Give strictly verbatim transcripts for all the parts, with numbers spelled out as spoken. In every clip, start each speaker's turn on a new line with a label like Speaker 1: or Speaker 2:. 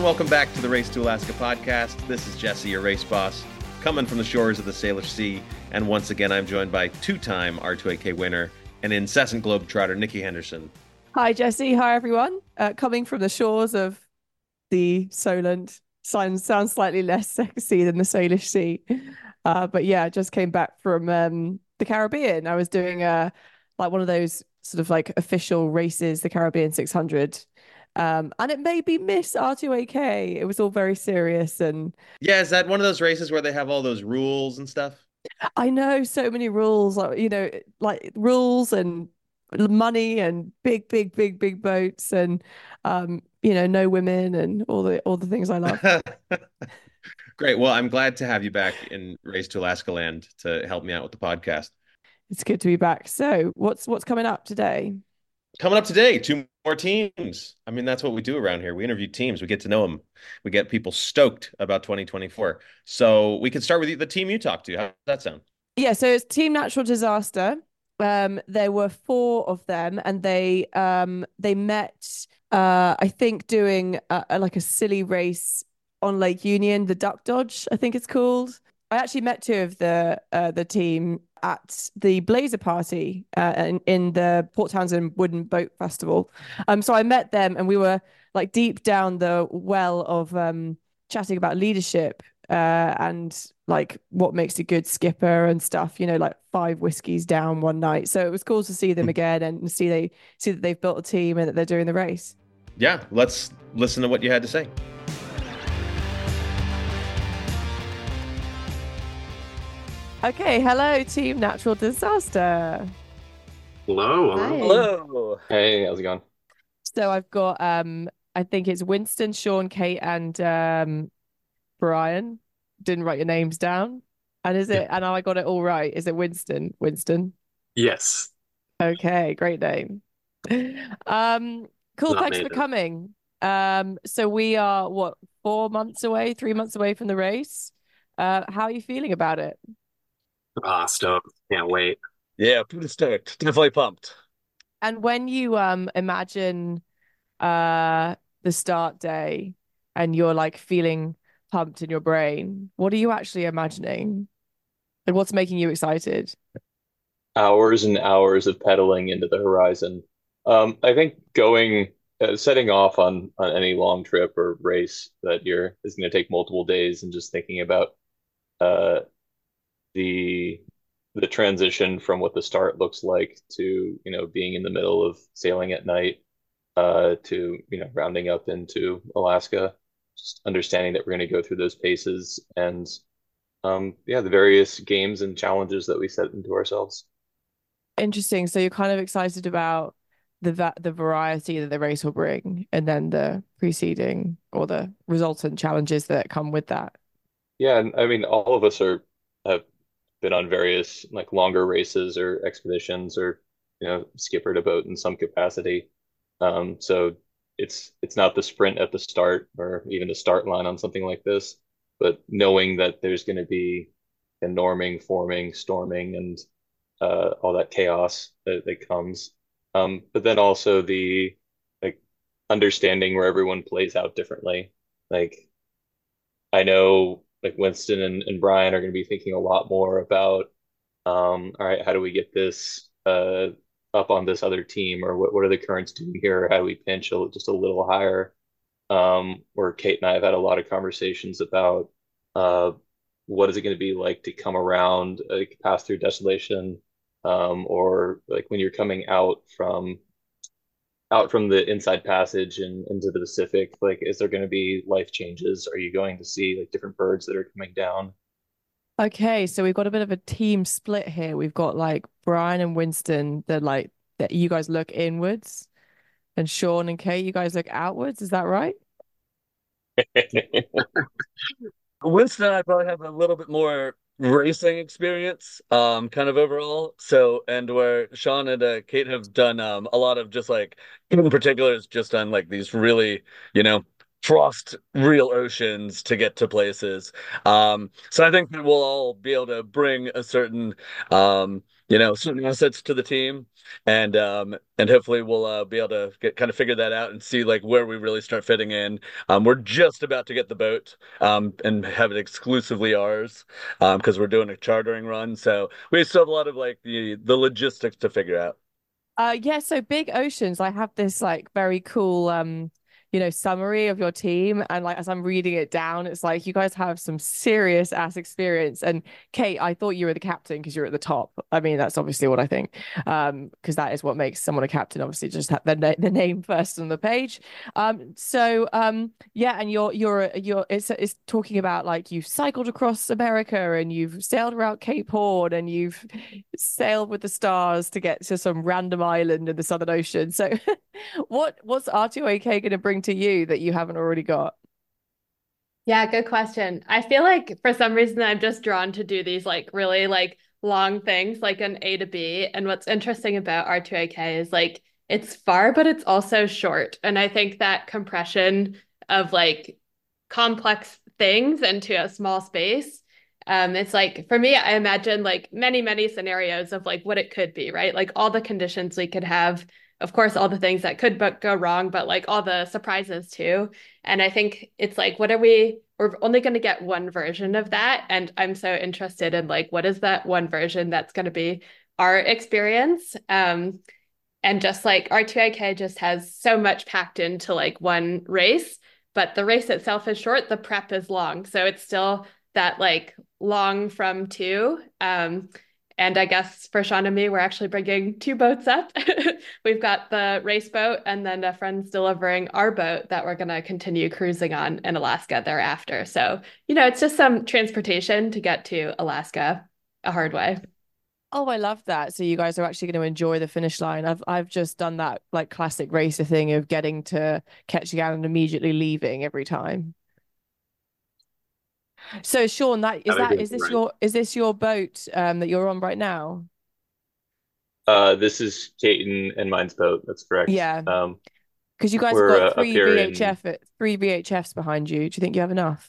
Speaker 1: welcome back to the Race to Alaska podcast. This is Jesse, your race boss, coming from the shores of the Salish Sea. And once again, I'm joined by two-time R two A K winner and incessant globetrotter, Nikki Henderson.
Speaker 2: Hi, Jesse. Hi, everyone. Uh, coming from the shores of the Solent. Sounds, sounds slightly less sexy than the Salish Sea. Uh, but yeah, I just came back from um, the Caribbean. I was doing uh, like one of those sort of like official races, the Caribbean six hundred. Um, and it made me miss R two A K. It was all very serious. And
Speaker 1: Yeah, is that one of those races where they have all those rules and stuff?
Speaker 2: I know so many rules, like, you know, like rules and money and big, big, big, big boats and, um, you know, no women and all the all the things I love.
Speaker 1: Great. Well, I'm glad to have you back in Race to Alaska land to help me out with the podcast.
Speaker 2: It's good to be back. So, what's what's coming up today?
Speaker 1: Coming up today, two more teams. I mean, that's what we do around here. We interview teams. We get to know them. We get people stoked about twenty twenty-four. So we can start with the team you talked to. How does that sound?
Speaker 2: Yeah, so it's Team Natural Disaster. Um, there were four of them, and they um they met. Uh, I think doing a, a- like a silly race on Lake Union, the Duck Dodge, I think it's called. I actually met two of the uh, the team at the Blazer Party uh, in, in the Port Townsend Wooden Boat Festival. Um, so I met them, and we were like deep down the well of um chatting about leadership uh, and like what makes a good skipper and stuff, you know, like five whiskeys down one night. So it was cool to see them again and see they see that they've built a team and that they're doing the race.
Speaker 1: Yeah, let's listen to what you had to say.
Speaker 2: Okay, hello, Team Natural Disaster.
Speaker 3: Hello.
Speaker 2: Hi.
Speaker 4: Hello.
Speaker 3: Hey, how's it going?
Speaker 2: So I've got um I think it's Winston, Sean, Kate, and um Brian. Didn't write your names down. And is it, and I got it all right. Is it Winston? Winston.
Speaker 3: Yes,
Speaker 2: Okay, great name. Um, cool.
Speaker 3: not
Speaker 2: Thanks for
Speaker 3: native.
Speaker 2: coming. Um, so we are what, four months away, three months away from the race. Uh, how are you feeling about it?
Speaker 3: Ah, stoked. Can't wait.
Speaker 4: Yeah, pretty stoked. Definitely pumped.
Speaker 2: And when you um imagine uh the start day and you're like feeling pumped in your brain, what are you actually imagining? Like what's making you excited?
Speaker 3: Hours and hours of pedaling into the horizon. Um, I think going, uh, setting off on on any long trip or race that you're is going to take multiple days, and just thinking about uh the the transition from what the start looks like to, you know, being in the middle of sailing at night, uh, to, you know, rounding up into Alaska, just understanding that we're going to go through those paces and, um, yeah, the various games and challenges that we set into ourselves.
Speaker 2: Interesting. So you're kind of excited about the va the variety that the race will bring, and then the preceding or the resultant challenges that come with that.
Speaker 3: Yeah, and I mean, all of us are have been on various like longer races or expeditions, or, you know, skippered a boat in some capacity. Um, so it's it's not the sprint at the start or even the start line on something like this, but knowing that there's going to be a norming, forming, storming, and uh, all that chaos that, that comes. Um, but then also the like understanding where everyone plays out differently. Like I know like Winston and, and Brian are going to be thinking a lot more about, um, all right, how do we get this uh, up on this other team, or what, what are the currents doing here? How do we pinch a, just a little higher? Um, where Kate and I have had a lot of conversations about, uh, what is it going to be like to come around, like pass through Desolation, um, or like when you're coming out from out from the Inside Passage and into the Pacific, like is there going to be life changes? Are you going to see like different birds that are coming down?
Speaker 2: Okay, so we've got a bit of a team split here. We've got like Brian and Winston that like that you guys look inwards, and Sean and Kate, you guys look outwards. Is that right?
Speaker 4: Winston and I probably have a little bit more racing experience, um, kind of overall. So, and where Sean and uh, Kate have done um a lot of just like, in particular, has just done like these really, you know, crossed real oceans to get to places. Um, so I think that we'll all be able to bring a certain, um, you know, certain assets to the team, and um, and hopefully we'll uh, be able to get kind of figure that out and see like where we really start fitting in. Um, we're just about to get the boat, um, and have it exclusively ours, um, because we're doing a chartering run. So we still have a lot of like the the logistics to figure out.
Speaker 2: Uh yeah, so Big Oceans, I have this like very cool um you know summary of your team, and like as I'm reading it down, it's like you guys have some serious ass experience. And Kate, I thought you were the captain because you're at the top. I mean, that's obviously what I think. Um because that is what makes someone a captain, obviously just have the, na the name first on the page. Um so um yeah, and you're you're you're it's it's talking about like you've cycled across America and you've sailed around Cape Horn and you've sailed with the stars to get to some random island in the Southern Ocean. So what what's R two A K going to bring to you that you haven't already got?
Speaker 5: Yeah, good question. I feel like for some reason I'm just drawn to do these like really like long things like an A to B. And what's interesting about R two A K is like it's far, but it's also short. And I think that compression of like complex things into a small space, um, it's like for me, I imagine like many, many scenarios of like what it could be, right? Like all the conditions we could have, of course, all the things that could but go wrong, but like all the surprises too. And I think it's like, what are we, we're only going to get one version of that. And I'm so interested in like, what is that one version that's going to be our experience? Um, and just like R two A K just has so much packed into like one race, but the race itself is short, the prep is long. So it's still that like long from two. Um, and I guess for Sean and me, we're actually bringing two boats up. We've got the race boat and then a friend's delivering our boat that we're going to continue cruising on in Alaska thereafter. So, you know, it's just some transportation to get to Alaska a hard way.
Speaker 2: Oh, I love that. So you guys are actually going to enjoy the finish line. I've I've just done that like classic racer thing of getting to Ketchikan and immediately leaving every time. So Sean, that is
Speaker 3: Gotta
Speaker 2: that
Speaker 3: go
Speaker 2: is this
Speaker 3: right.
Speaker 2: your is this your boat um that you're on right now?
Speaker 3: Uh, this is Kate and, and mine's boat. That's correct.
Speaker 2: Yeah,
Speaker 3: Um,
Speaker 2: because you guys have
Speaker 3: we're
Speaker 2: got
Speaker 3: uh, up
Speaker 2: three
Speaker 3: here in
Speaker 2: V H F three V H Fs behind you. Do you think you have enough?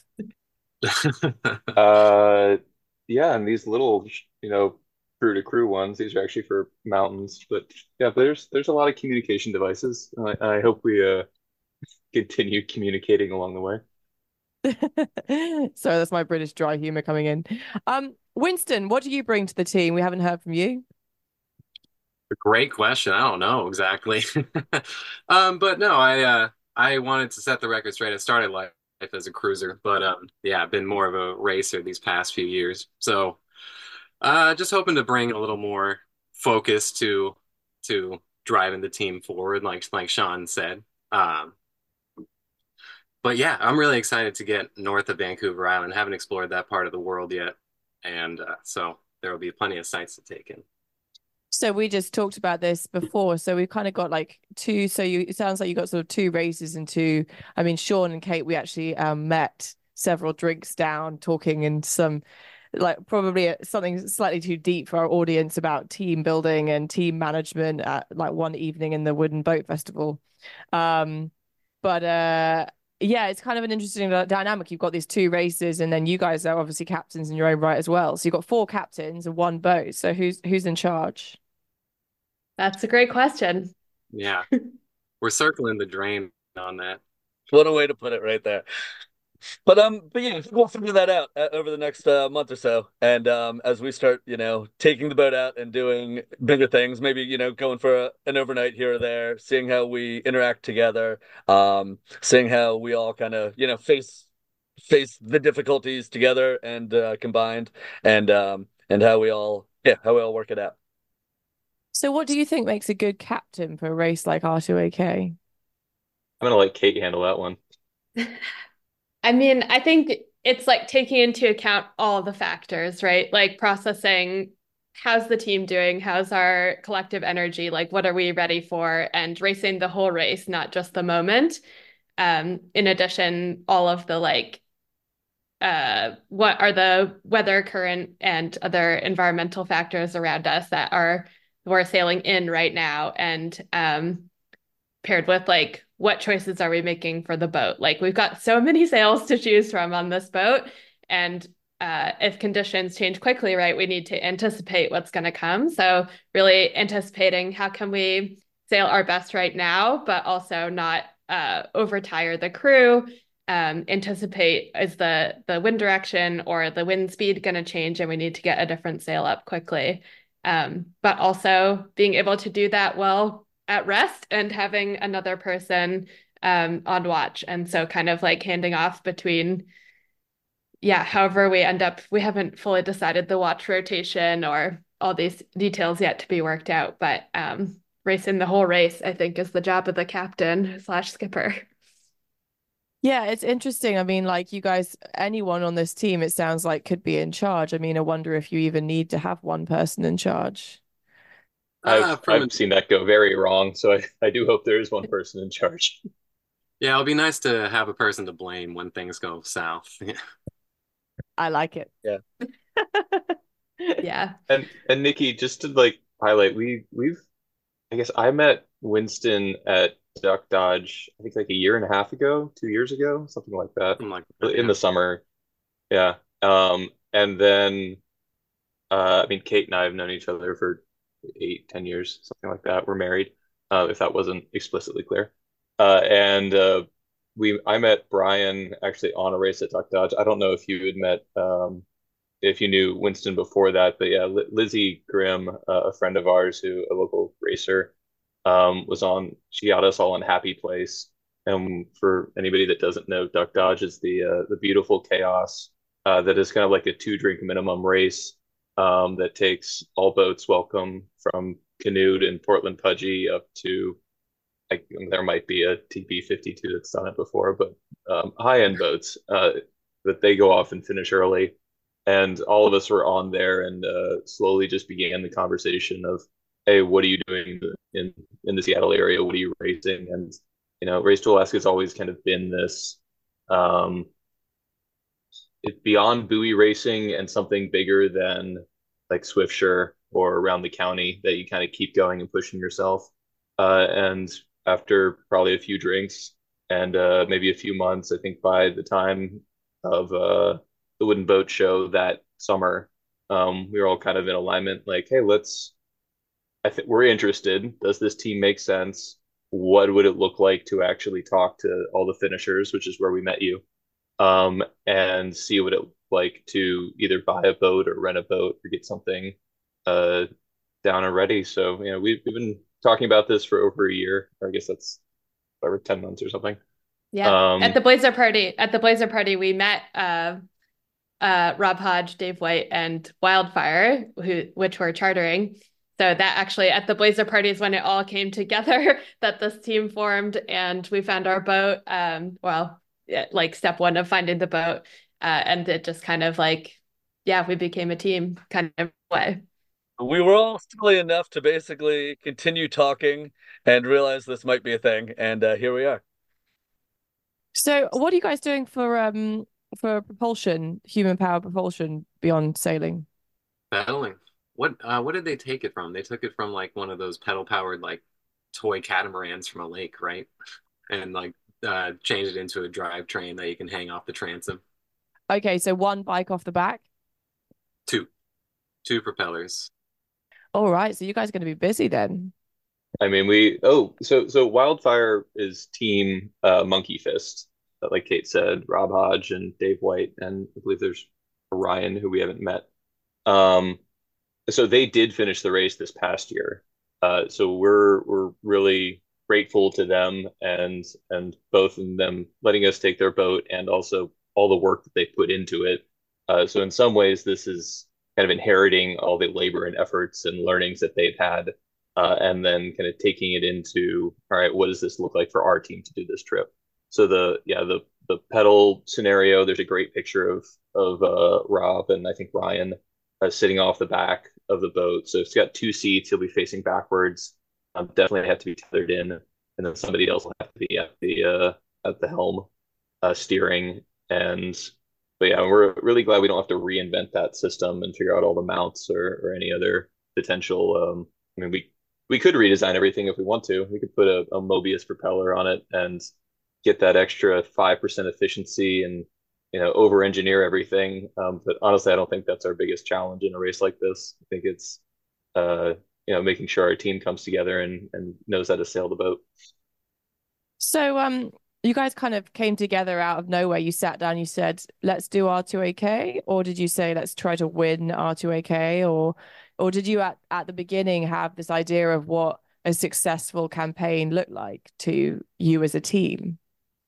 Speaker 3: uh, yeah, and these little, you know, crew to crew ones. These are actually for mountains, but yeah, there's there's a lot of communication devices. I, I hope we uh continue communicating along the way.
Speaker 2: Sorry, that's my British dry humor coming in. Um, Winston, what do you bring to the team? We haven't heard from you.
Speaker 6: Great question. I don't know exactly. Um, but no, I uh I wanted to set the record straight. I started life as a cruiser, but um yeah, I've been more of a racer these past few years. So uh just hoping to bring a little more focus to to driving the team forward, like like Sean said. Um but yeah, I'm really excited to get north of Vancouver Island. Haven't explored that part of the world yet. And uh, so there will be plenty of sights to take in.
Speaker 2: So we just talked about this before. So we've kind of got like two. So you, it sounds like you got sort of two races and two. I mean, Sean and Kate, we actually um, met several drinks down, talking in some like probably something slightly too deep for our audience about team building and team management at like one evening in the Wooden Boat Festival. Um, but uh, yeah, it's kind of an interesting dynamic. You've got these two races, and then you guys are obviously captains in your own right as well. So you've got four captains and one boat. So who's who's in charge?
Speaker 5: That's a great question.
Speaker 6: Yeah, we're circling the drain on that.
Speaker 4: What a way to put it right there. But um, but yeah, we'll figure that out uh, over the next uh, month or so. And um, as we start, you know, taking the boat out and doing bigger things, maybe you know, going for a, an overnight here or there, seeing how we interact together, um, seeing how we all kind of, you know, face face the difficulties together and uh, combined, and um, and how we all, yeah, how we all work it out.
Speaker 2: So what do you think makes a good captain for a race like R two A K?
Speaker 3: I'm gonna let Kate handle that one.
Speaker 5: I mean, I think it's like taking into account all the factors, right? Like processing how's the team doing? How's our collective energy? Like, what are we ready for? And racing the whole race, not just the moment. Um, in addition, all of the like, uh, what are the weather, current, and other environmental factors around us that are we're sailing in right now, and um, paired with like what choices are we making for the boat? Like we've got so many sails to choose from on this boat, and uh, if conditions change quickly, right, we need to anticipate what's going to come. So really anticipating how can we sail our best right now, but also not uh, overtire the crew. Um, anticipate is the the wind direction or the wind speed going to change, and we need to get a different sail up quickly. Um, but also being able to do that well at rest and having another person um, on watch, and so kind of like handing off between yeah, however we end up, we haven't fully decided the watch rotation or all these details yet to be worked out, but um, racing the whole race, I think, is the job of the captain slash skipper.
Speaker 2: Yeah, it's interesting. I mean, like you guys, anyone on this team, it sounds like could be in charge. I mean, I wonder if you even need to have one person in charge.
Speaker 3: I've
Speaker 6: Uh, from
Speaker 3: I've seen that go very wrong, so I, I do hope there is one person in charge.
Speaker 6: yeah, it'll be nice to have a person to blame when things go south.
Speaker 2: I like it.
Speaker 4: Yeah.
Speaker 5: Yeah.
Speaker 3: And and Nikki, just to like highlight, we we've I guess I met Winston at Duck Dodge, I think like a year and a half ago, two years ago, something like that,
Speaker 6: I'm like,
Speaker 3: in
Speaker 6: yeah.
Speaker 3: the summer. Yeah. Um, and then uh, I mean, Kate and I have known each other for eight, ten years, something like that. We're married, uh, if that wasn't explicitly clear. Uh, and uh, we I met Brian actually on a race at Duck Dodge. I don't know if you had met um, if you knew Winston before that, but yeah, Li Lizzie Grimm, uh, a friend of ours who a local racer, um, was on. She got us all on Happy Place. And for anybody that doesn't know, Duck Dodge is the uh, the beautiful chaos uh, that is kind of like a two drink minimum race um, that takes all boats welcome from Canute and Portland Pudgy up to like there might be a T P fifty-two that's done it before, but um, high end boats uh, that they go off and finish early. And all of us were on there and uh, slowly just began the conversation of, hey, what are you doing in in the Seattle area? What are you racing? And you know, Race to Alaska has always kind of been this um, it's beyond buoy racing and something bigger than like Swiftsure or around the county that you kind of keep going and pushing yourself. Uh, and after probably a few drinks and uh, maybe a few months, I think by the time of uh, the Wooden Boat Show that summer, um, we were all kind of in alignment, like, hey, let's, I think we're interested. Does this team make sense? What would it look like to actually talk to all the finishers, which is where we met you, um, and see what it looked like to either buy a boat or rent a boat or get something uh, down and ready. So, you know, we've, we've been talking about this for over a year, or I guess that's over ten months or something.
Speaker 5: Yeah.
Speaker 3: Um,
Speaker 5: At the Blazer party, at the Blazer party, we met uh, uh, Rob Hodge, Dave White, and Wildfire, who which were chartering. So that actually at the Blazer party is when it all came together that this team formed, and we found our boat. Um, well, yeah, like step one of finding the boat, uh, and it just kind of like, yeah, we became a team kind of way.
Speaker 4: We were all silly enough to basically continue talking and realize this might be a thing, and uh, here we are.
Speaker 2: So, what are you guys doing for um for propulsion, human power propulsion beyond sailing?
Speaker 6: Pedaling. What uh what did they take it from? They took it from like one of those pedal powered like toy catamarans from a lake, right? And like uh changed it into a drivetrain that you can hang off the transom.
Speaker 2: Okay, so one bike off the back.
Speaker 6: Two. Two propellers.
Speaker 2: All right, so you guys are going to be busy then.
Speaker 3: I mean, we oh, so so Wildfire is team uh, Monkey Fist, uh, like Kate said, Rob Hodge and Dave White, and I believe there's Ryan who we haven't met. Um, so they did finish the race this past year. Uh, so we're we're really grateful to them and and both of them letting us take their boat and also all the work that they put into it. Uh, so in some ways, this is kind of inheriting all the labor and efforts and learnings that they've had, uh, and then kind of taking it into, all right, what does this look like for our team to do this trip? So the yeah the the pedal scenario, there's a great picture of of uh, Rob and I think Ryan uh, sitting off the back of the boat. So it's got two seats. He'll be facing backwards. Um, definitely have to be tethered in, and then somebody else will have to be at the uh, at the helm, uh, steering. And but yeah, we're really glad we don't have to reinvent that system and figure out all the mounts or or any other potential. Um, I mean, we we could redesign everything if we want to. We could put a, a Mobius propeller on it and get that extra five percent efficiency and, you know, over engineer everything. Um, but honestly, I don't think that's our biggest challenge in a race like this. I think it's, uh, you know, making sure our team comes together and, and knows how to sail the boat.
Speaker 2: So, um, you guys kind of came together out of nowhere. You sat down, you said, let's do R two A K, or did you say, let's try to win R two A K, or or did you at, at the beginning have this idea of what a successful campaign looked like to you as a team?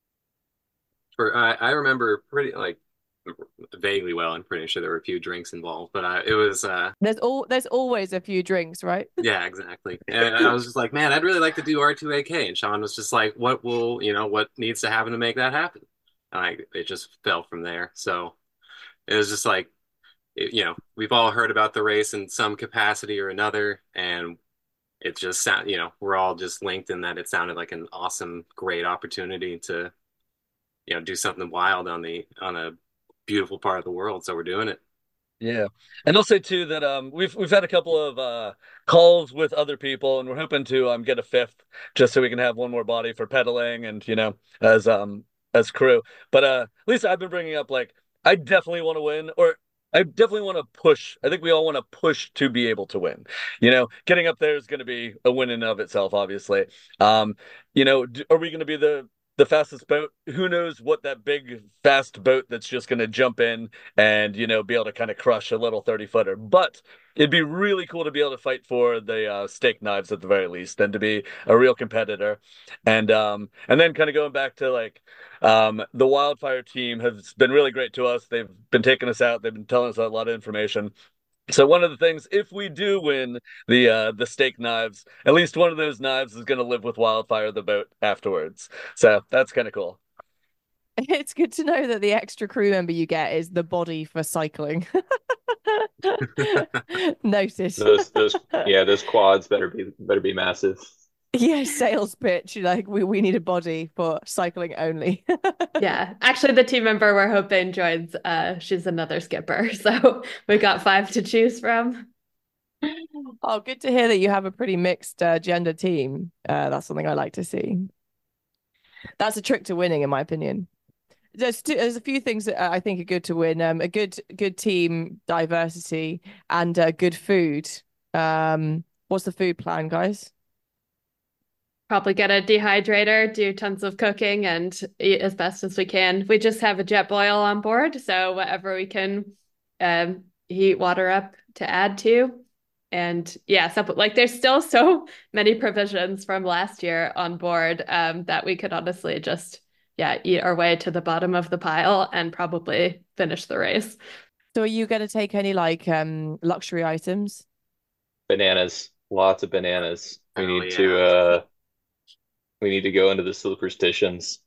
Speaker 6: For I, I remember pretty like vaguely well. I'm pretty sure there were a few drinks involved, but uh, it was uh,
Speaker 2: There's all there's always a few drinks, right?
Speaker 6: yeah, exactly. And I was just like, man, I'd really like to do R two A K. And Sean was just like, what will, you know, what needs to happen to make that happen? And I, it just fell from there. So it was just like, it, you know, we've all heard about the race in some capacity or another. And it just sound, you know, we're all just linked in that it sounded like an awesome, great opportunity to, you know, do something wild on the, on a beautiful part of the world. So we're doing it.
Speaker 4: Yeah. And I'll say too that um we've we've had a couple of uh calls with other people, and we're hoping to um get a fifth just so we can have one more body for pedaling and, you know, as um as crew. But uh Lisa, I've been bringing up like I definitely want to win, or I definitely want to push. I think we all want to push to be able to win. You know, getting up there is going to be a win in of itself, obviously. Um, you know, d- are we going to be the the fastest boat? Who knows what that big fast boat that's just going to jump in and, you know, be able to kind of crush a little thirty footer. But it'd be really cool to be able to fight for the uh, steak knives at the very least, and to be a real competitor. And um and then kind of going back to like um the Wildfire team has been really great to us. They've been taking us out. They've been telling us a lot of information. So one of the things, if we do win the uh the steak knives, at least one of those knives is going to live with Wildfire the boat afterwards. So that's kind of cool.
Speaker 2: It's good to know that the extra crew member you get is the body for cycling. Noted.
Speaker 3: Those, those, yeah, those quads better be better be massive.
Speaker 2: Yeah, sales pitch. Like we, we need a body for cycling only.
Speaker 5: Yeah, actually, the team member we're hoping joins, uh, she's another skipper, so we got five to choose from.
Speaker 2: Oh, good to hear that you have a pretty mixed uh, gender team. Uh, that's something I like to see. That's a trick to winning, in my opinion. There's two, there's a few things that I think are good to win. Um, a good good team diversity and uh, good food. Um, what's the food plan, guys?
Speaker 5: Probably get a dehydrator, do tons of cooking, and eat as best as we can. We just have a Jetboil on board, so whatever we can um, heat water up to add to. And yeah, so like there's still so many provisions from last year on board um, that we could honestly just yeah eat our way to the bottom of the pile and probably finish the race.
Speaker 2: So are you going to take any like um luxury items?
Speaker 3: Bananas, lots of bananas. We
Speaker 6: Oh,
Speaker 3: need
Speaker 6: yeah.
Speaker 3: to uh we need to go into the superstitions.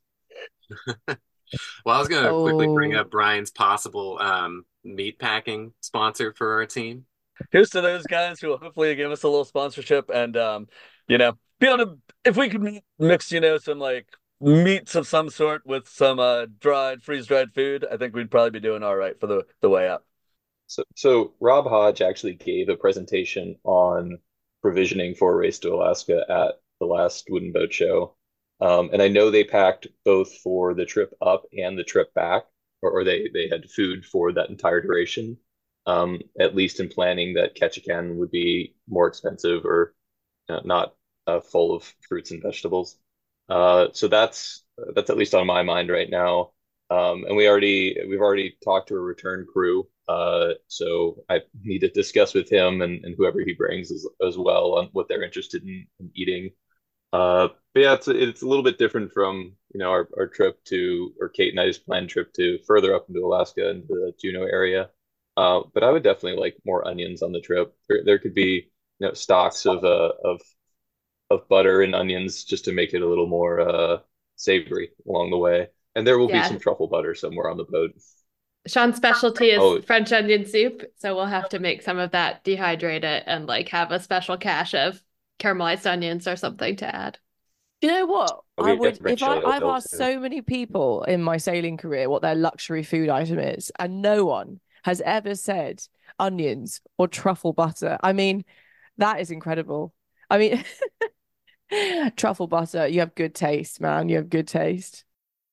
Speaker 6: Well, I was going to quickly bring
Speaker 2: Oh.
Speaker 6: up Brian's possible um, meat packing sponsor for our team.
Speaker 4: Here's to those guys who will hopefully give us a little sponsorship and um, you know, be able to, if we could mix, you know, some like meats of some sort with some uh dried, freeze-dried food, I think we'd probably be doing all right for the the way up.
Speaker 3: So, so Rob Hodge actually gave a presentation on provisioning for a race to Alaska at the last Wooden Boat Show. Um, and I know they packed both for the trip up and the trip back, or, or they, they had food for that entire duration. Um, at least in planning that Ketchikan would be more expensive or uh, not uh, full of fruits and vegetables. Uh, so that's that's at least on my mind right now. Um, and we already we've already talked to a return crew. Uh, so I need to discuss with him and, and whoever he brings as, as well on what they're interested in, in eating. Uh, but yeah, it's it's a little bit different from you know our, our trip to or Kate and I's planned trip to further up into Alaska into the Juneau area. Uh, but I would definitely like more onions on the trip. There, there could be you know stocks of uh of of butter and onions just to make it a little more uh savory along the way. And there will be
Speaker 5: Yeah.
Speaker 3: some truffle butter somewhere on the boat.
Speaker 5: Sean's specialty is
Speaker 3: Oh.
Speaker 5: French onion soup, so we'll have to make some of that, dehydrate it, and like have a special cache of caramelized onions or something to add.
Speaker 2: You know what?
Speaker 3: Oh,
Speaker 2: I
Speaker 3: we
Speaker 2: would
Speaker 3: have French
Speaker 2: if I,
Speaker 3: chili
Speaker 2: I've
Speaker 3: oil
Speaker 2: asked
Speaker 3: too.
Speaker 2: so many people in my sailing career what their luxury food item is, and no one has ever said onions or truffle butter. I mean, that is incredible. I mean, truffle butter, you have good taste, man. You have good taste.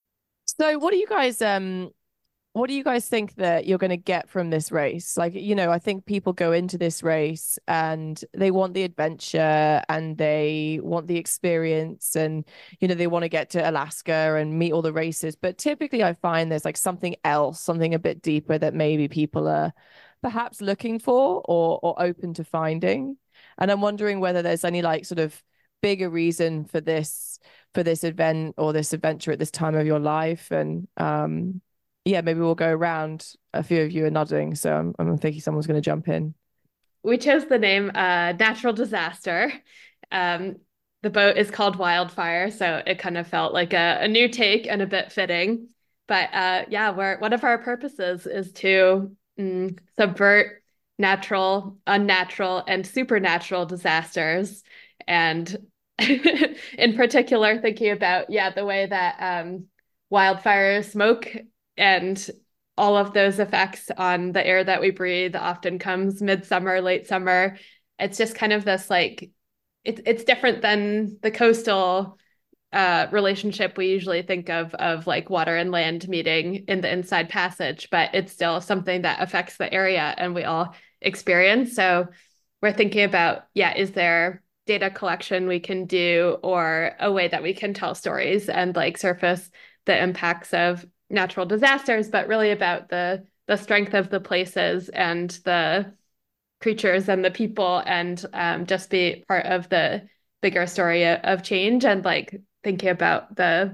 Speaker 2: So what do you guys um what do you guys think that you're going to get from this race? Like, you know, I think people go into this race and they want the adventure and they want the experience and, you know, they want to get to Alaska and meet all the races. But typically I find there's like something else, something a bit deeper that maybe people are perhaps looking for or or open to finding. And I'm wondering whether there's any like sort of bigger reason for this for this event or this adventure at this time of your life. And um yeah, maybe we'll go around. A few of you are nodding, so I'm, I'm thinking someone's going to jump in.
Speaker 5: We chose the name uh, Natural Disaster. Um, the boat is called Wildfire, so it kind of felt like a, a new take and a bit fitting. But uh, yeah, we're, one of our purposes is to mm, subvert natural, unnatural, and supernatural disasters. And in particular, thinking about, yeah, the way that um, wildfire smoke and all of those effects on the air that we breathe often comes midsummer, late summer. It's just kind of this like, it's it's different than the coastal uh, relationship we usually think of, of like water and land meeting in the Inside Passage, but it's still something that affects the area and we all experience. So we're thinking about, yeah, is there data collection we can do or a way that we can tell stories and like surface the impacts of natural disasters, but really about the the strength of the places and the creatures and the people, and um, just be part of the bigger story of change and like thinking about the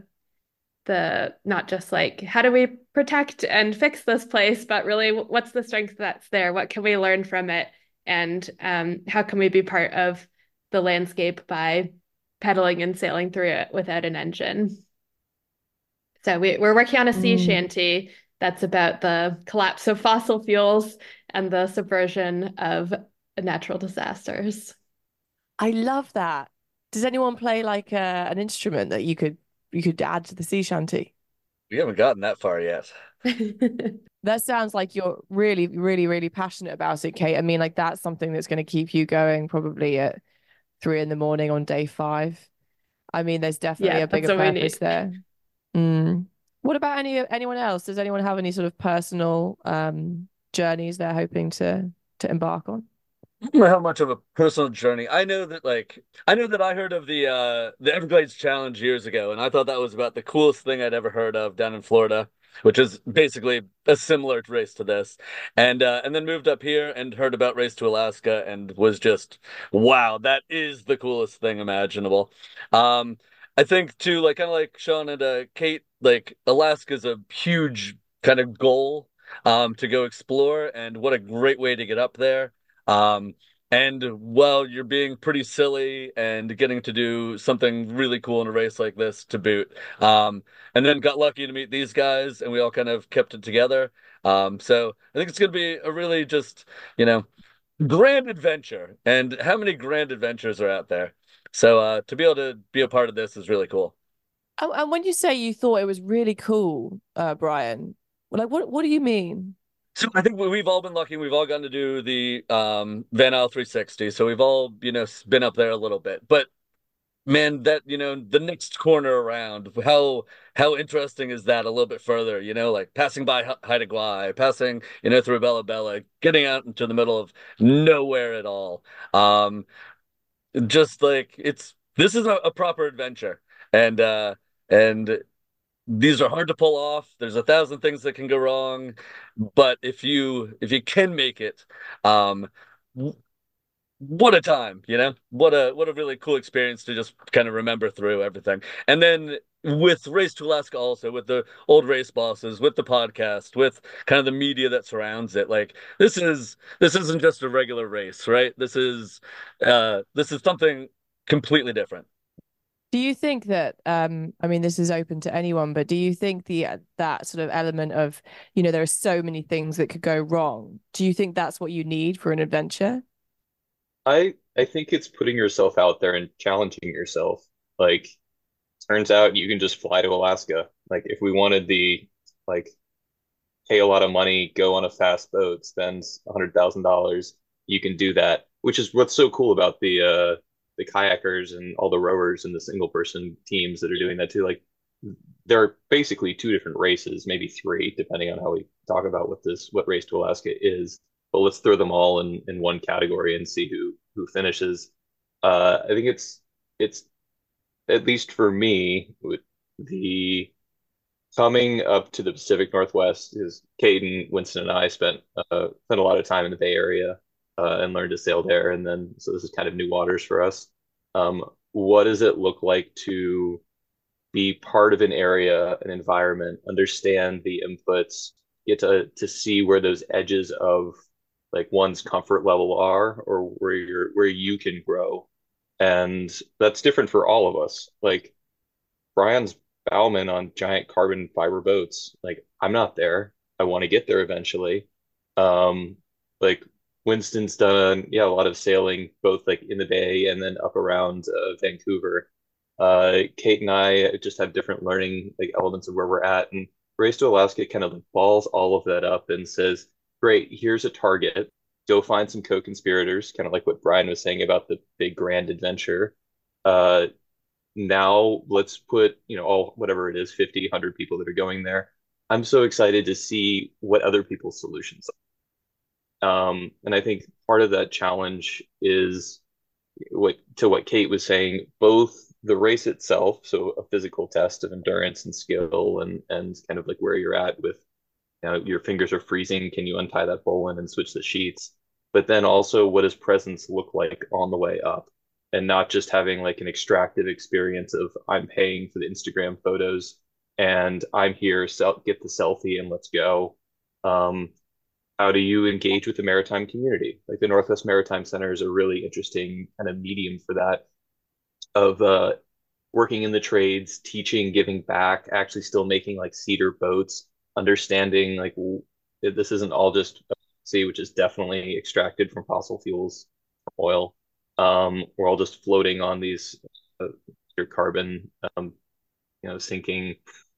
Speaker 5: the not just like how do we protect and fix this place, but really what's the strength that's there? What can we learn from it? And um, how can we be part of the landscape by pedaling and sailing through it without an engine? So we, we're working on a sea
Speaker 2: Mm.
Speaker 5: shanty that's about the collapse of fossil fuels and the subversion of natural disasters.
Speaker 2: I love that. Does anyone play like uh, an instrument that you could you could add to the sea shanty?
Speaker 4: We haven't gotten that far yet.
Speaker 2: That sounds like you're really, really, really passionate about it, Kate. I mean, like that's something that's going to keep you going probably at three in the morning on day five. I mean, there's definitely
Speaker 5: Yeah,
Speaker 2: a
Speaker 5: that's
Speaker 2: bigger
Speaker 5: what we
Speaker 2: purpose
Speaker 5: need.
Speaker 2: there. Mm. What about any anyone else? Does anyone have any sort of personal um journeys they're hoping to to embark on?
Speaker 4: I don't know how much of a personal journey. I know that like I know that I heard of the uh the Everglades Challenge years ago, and I thought that was about the coolest thing I'd ever heard of down in Florida, which is basically a similar race to this. And uh and then moved up here and heard about Race to Alaska and was just wow, that is the coolest thing imaginable. Um I think too, like kind of like Sean and uh Kate, like Alaska's a huge kind of goal um to go explore, and what a great way to get up there. Um, and well, you're being pretty silly and getting to do something really cool in a race like this to boot. Um, and then got lucky to meet these guys, and we all kind of kept it together. Um, so I think it's going to be a really just, you know, grand adventure. And how many grand adventures are out there? So uh, to be able to be a part of this is really cool.
Speaker 2: Oh, and when you say you thought it was really cool, uh, Brian, like what what do you mean?
Speaker 4: So I think we- we've all been lucky. We've all gotten to do the um, Van Isle three sixty. So we've all, you know, been up there a little bit. But man, that, you know, the next corner around, how how interesting is that a little bit further, you know, like passing by H- Haida Gwaii, passing, you know, through Bella Bella, getting out into the middle of nowhere at all. Um, just like it's this is a, a proper adventure. And uh and these are hard to pull off. There's a thousand things that can go wrong, but if you if you can make it, um what a time, you know? What a what a really cool experience to just kind of remember through everything. And then with Race to Alaska also, with the old race bosses, with the podcast, with kind of the media that surrounds it, like this is this isn't just a regular race, right? This is uh this is something completely different.
Speaker 2: Do you think that um I mean this is open to anyone, but do you think the uh, that sort of element of, you know, there are so many things that could go wrong. Do you think that's what you need for an adventure?
Speaker 3: I I think it's putting yourself out there and challenging yourself. Like, turns out you can just fly to Alaska. Like, if we wanted the like pay a lot of money, go on a fast boat, spend a hundred thousand dollars, you can do that. Which is what's so cool about the uh the kayakers and all the rowers and the single person teams that are doing that too. Like they're basically two different races, maybe three, depending on how we talk about what this what Race to Alaska is. But let's throw them all in in one category and see who who finishes. Uh, I think it's it's at least for me with the coming up to the Pacific Northwest is Caden, Winston, and I spent uh, spent a lot of time in the Bay Area uh, and learned to sail there, and then so this is kind of new waters for us. Um, what does it look like to be part of an area, an environment, understand the inputs, get to to see where those edges of like one's comfort level are, or where you're where you can grow, and that's different for all of us. Like Brian's Bauman on giant carbon fiber boats. Like I'm not there. I want to get there eventually. Um, like Winston's done, yeah, a lot of sailing, both like in the bay and then up around uh, Vancouver. Uh, Kate and I just have different learning like elements of where we're at, and Race to Alaska kind of like balls all of that up and says, "Great, here's a target. Go find some co-conspirators," kind of like what Brian was saying about the big grand adventure. Uh, now let's put, you know, all whatever it is, fifty, one hundred people that are going there. I'm so excited to see what other people's solutions are. Um, and I think part of that challenge is what to what Kate was saying, both the race itself, so a physical test of endurance and skill and and kind of like where you're at with, you know, your fingers are freezing, can you untie that bowline and switch the sheets? But then also what does presence look like on the way up? And not just having like an extractive experience of I'm paying for the Instagram photos and I'm here, so get the selfie and let's go. Um, how do you engage with the maritime community? Like the Northwest Maritime Center is a really interesting kind of medium for that, of uh, working in the trades, teaching, giving back, actually still making like cedar boats, understanding like this isn't all just sea, which is definitely extracted from fossil fuels, oil. Um, we're all just floating on these uh, carbon, um, you know, sinking,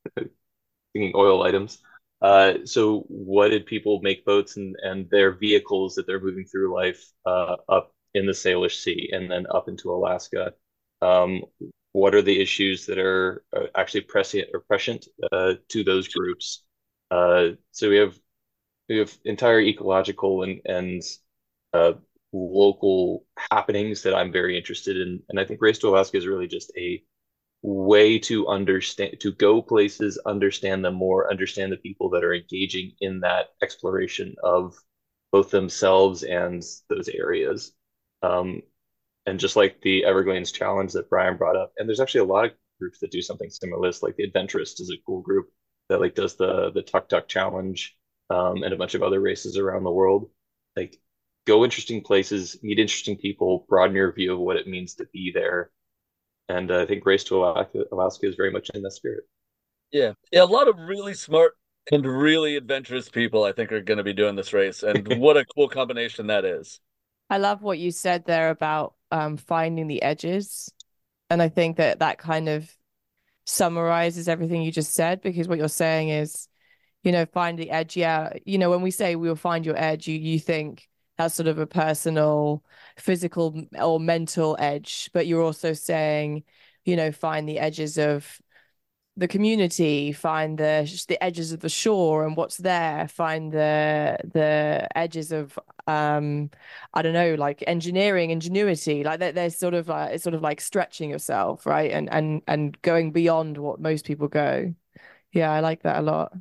Speaker 3: sinking oil items. Uh, so what did people make boats and, and their vehicles that they're moving through life uh, up in the Salish Sea and then up into Alaska? Um, what are the issues that are uh, actually prescient or prescient uh, to those groups? Uh, so we have we have entire ecological and and uh, local happenings that I'm very interested in, and I think Race to Alaska is really just a way to understand, to go places, understand them more, understand the people that are engaging in that exploration of both themselves and those areas. Um, and just like the Everglades Challenge that Brian brought up, and there's actually a lot of groups that do something similar. Like the Adventurist is a cool group that like does the the Tuk Tuk Challenge, um, and a bunch of other races around the world. Like go interesting places, meet interesting people, broaden your view of what it means to be there. And uh, I think Race to Alaska, Alaska is very much in that spirit.
Speaker 4: Yeah. Yeah, a lot of really smart and really adventurous people, I think, are going to be doing this race. And what a cool combination that is.
Speaker 2: I love what you said there about um, finding the edges. And I think that that kind of summarizes everything you just said, because what you're saying is, you know, find the edge. Yeah. You know, when we say we'll find your edge, you, you think that's sort of a personal, physical or mental edge, but you're also saying, you know, find the edges of the community, find the just the edges of the shore and what's there, find the the edges of um I don't know, like engineering, ingenuity, like that. There's sort of like it's sort of like stretching yourself, right, and and and going beyond what most people go. Yeah, I like that a lot.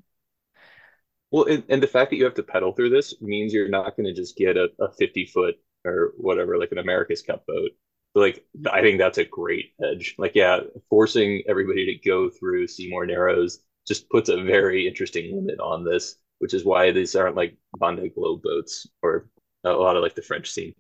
Speaker 3: Well, and, and the fact that you have to pedal through this means you're not going to just get a, a fifty foot or whatever, like an America's Cup boat. But like, I think that's a great edge. Like, yeah, forcing everybody to go through Seymour Narrows just puts a very interesting limit on this, which is why these aren't like Vendée Globe boats or a lot of like the French scene.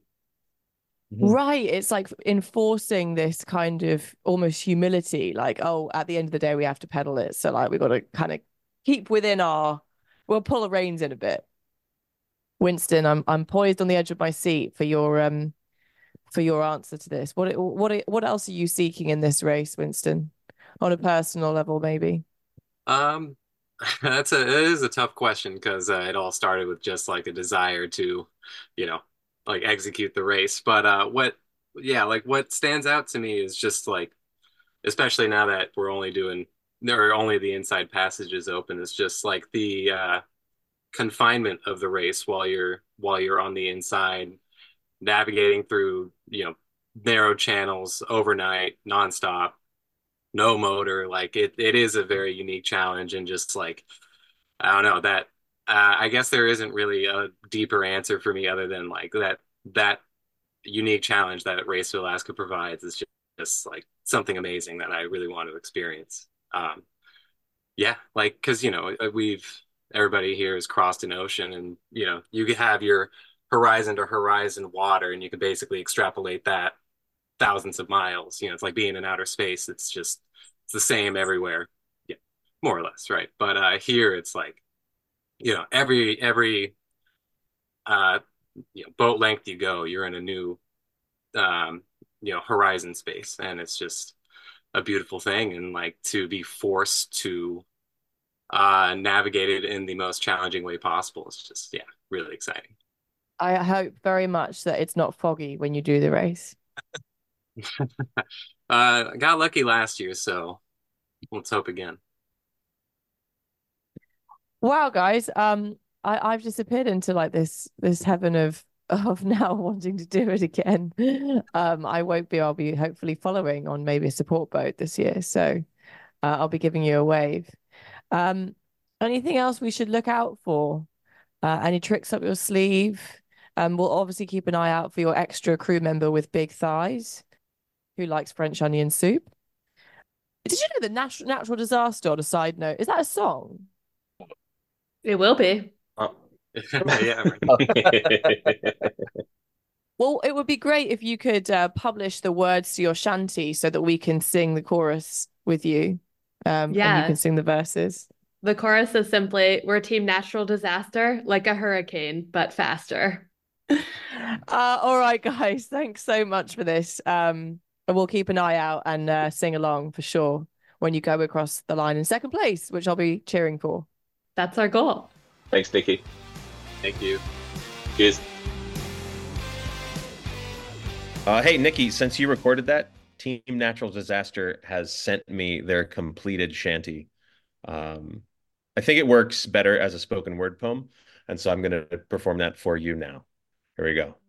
Speaker 2: Right. It's like enforcing this kind of almost humility, like, oh, at the end of the day, we have to pedal it. So like, we've got to kind of keep within our, we'll pull the reins in a bit. Winston, I'm I'm poised on the edge of my seat for your um for your answer to this. What what what else are you seeking in this race, Winston? On a personal level, maybe.
Speaker 6: Um, that's a it is a tough question because uh, it all started with just like a desire to, you know, like execute the race. But uh, what yeah, like what stands out to me is just like, especially now that we're only doing there are only the inside passages open, is just like the uh confinement of the race while you're while you're on the inside, navigating through, you know, narrow channels overnight, nonstop, no motor. Like it it is a very unique challenge, and just like I don't know that uh, I guess there isn't really a deeper answer for me other than like that that unique challenge that Race to Alaska provides is just, just like something amazing that I really want to experience. Um, yeah, like because you know uh, we've everybody here has crossed an ocean, and you know you could have your horizon to horizon water, and you can basically extrapolate that thousands of miles. You know, it's like being in outer space. It's just it's the same everywhere. Yeah, more or less, right? But uh, here it's like you know every every uh, you know boat length you go, you're in a new um, you know horizon space, and it's just a beautiful thing. And like to be forced to uh, navigate it in the most challenging way possible is just yeah, really exciting.
Speaker 2: I hope very much that it's not foggy when you do the race.
Speaker 6: uh, I got lucky last year, so let's hope again.
Speaker 2: Wow, guys. Um, I, I've disappeared into like this this heaven of of now wanting to do it again. Um, I won't be, I'll be hopefully following on maybe a support boat this year. So uh, I'll be giving you a wave. Um, anything else we should look out for? Uh, any tricks up your sleeve? Um, we'll obviously keep an eye out for your extra crew member with big thighs who likes French onion soup. Did you know that natural natural disaster, on a side note, is that a song?
Speaker 5: It will be.
Speaker 3: Oh.
Speaker 6: Yeah.
Speaker 2: Well, it would be great if you could uh, publish the words to your shanty so that we can sing the chorus with you. Um,
Speaker 5: Yeah.
Speaker 2: and you can sing the verses.
Speaker 5: The chorus is simply, we're team natural disaster, like a hurricane, but faster.
Speaker 2: Uh, all right, guys. Thanks so much for this. Um, and we'll keep an eye out and uh, sing along for sure when you go across the line in second place, which I'll be cheering for.
Speaker 5: That's our goal.
Speaker 3: Thanks, Nikki.
Speaker 6: Thank you.
Speaker 3: Cheers.
Speaker 1: Uh, hey, Nikki, since you recorded that, Team Natural Disaster has sent me their completed shanty. Um, I think it works better as a spoken word poem, and so I'm going to perform that for you now. Here we go.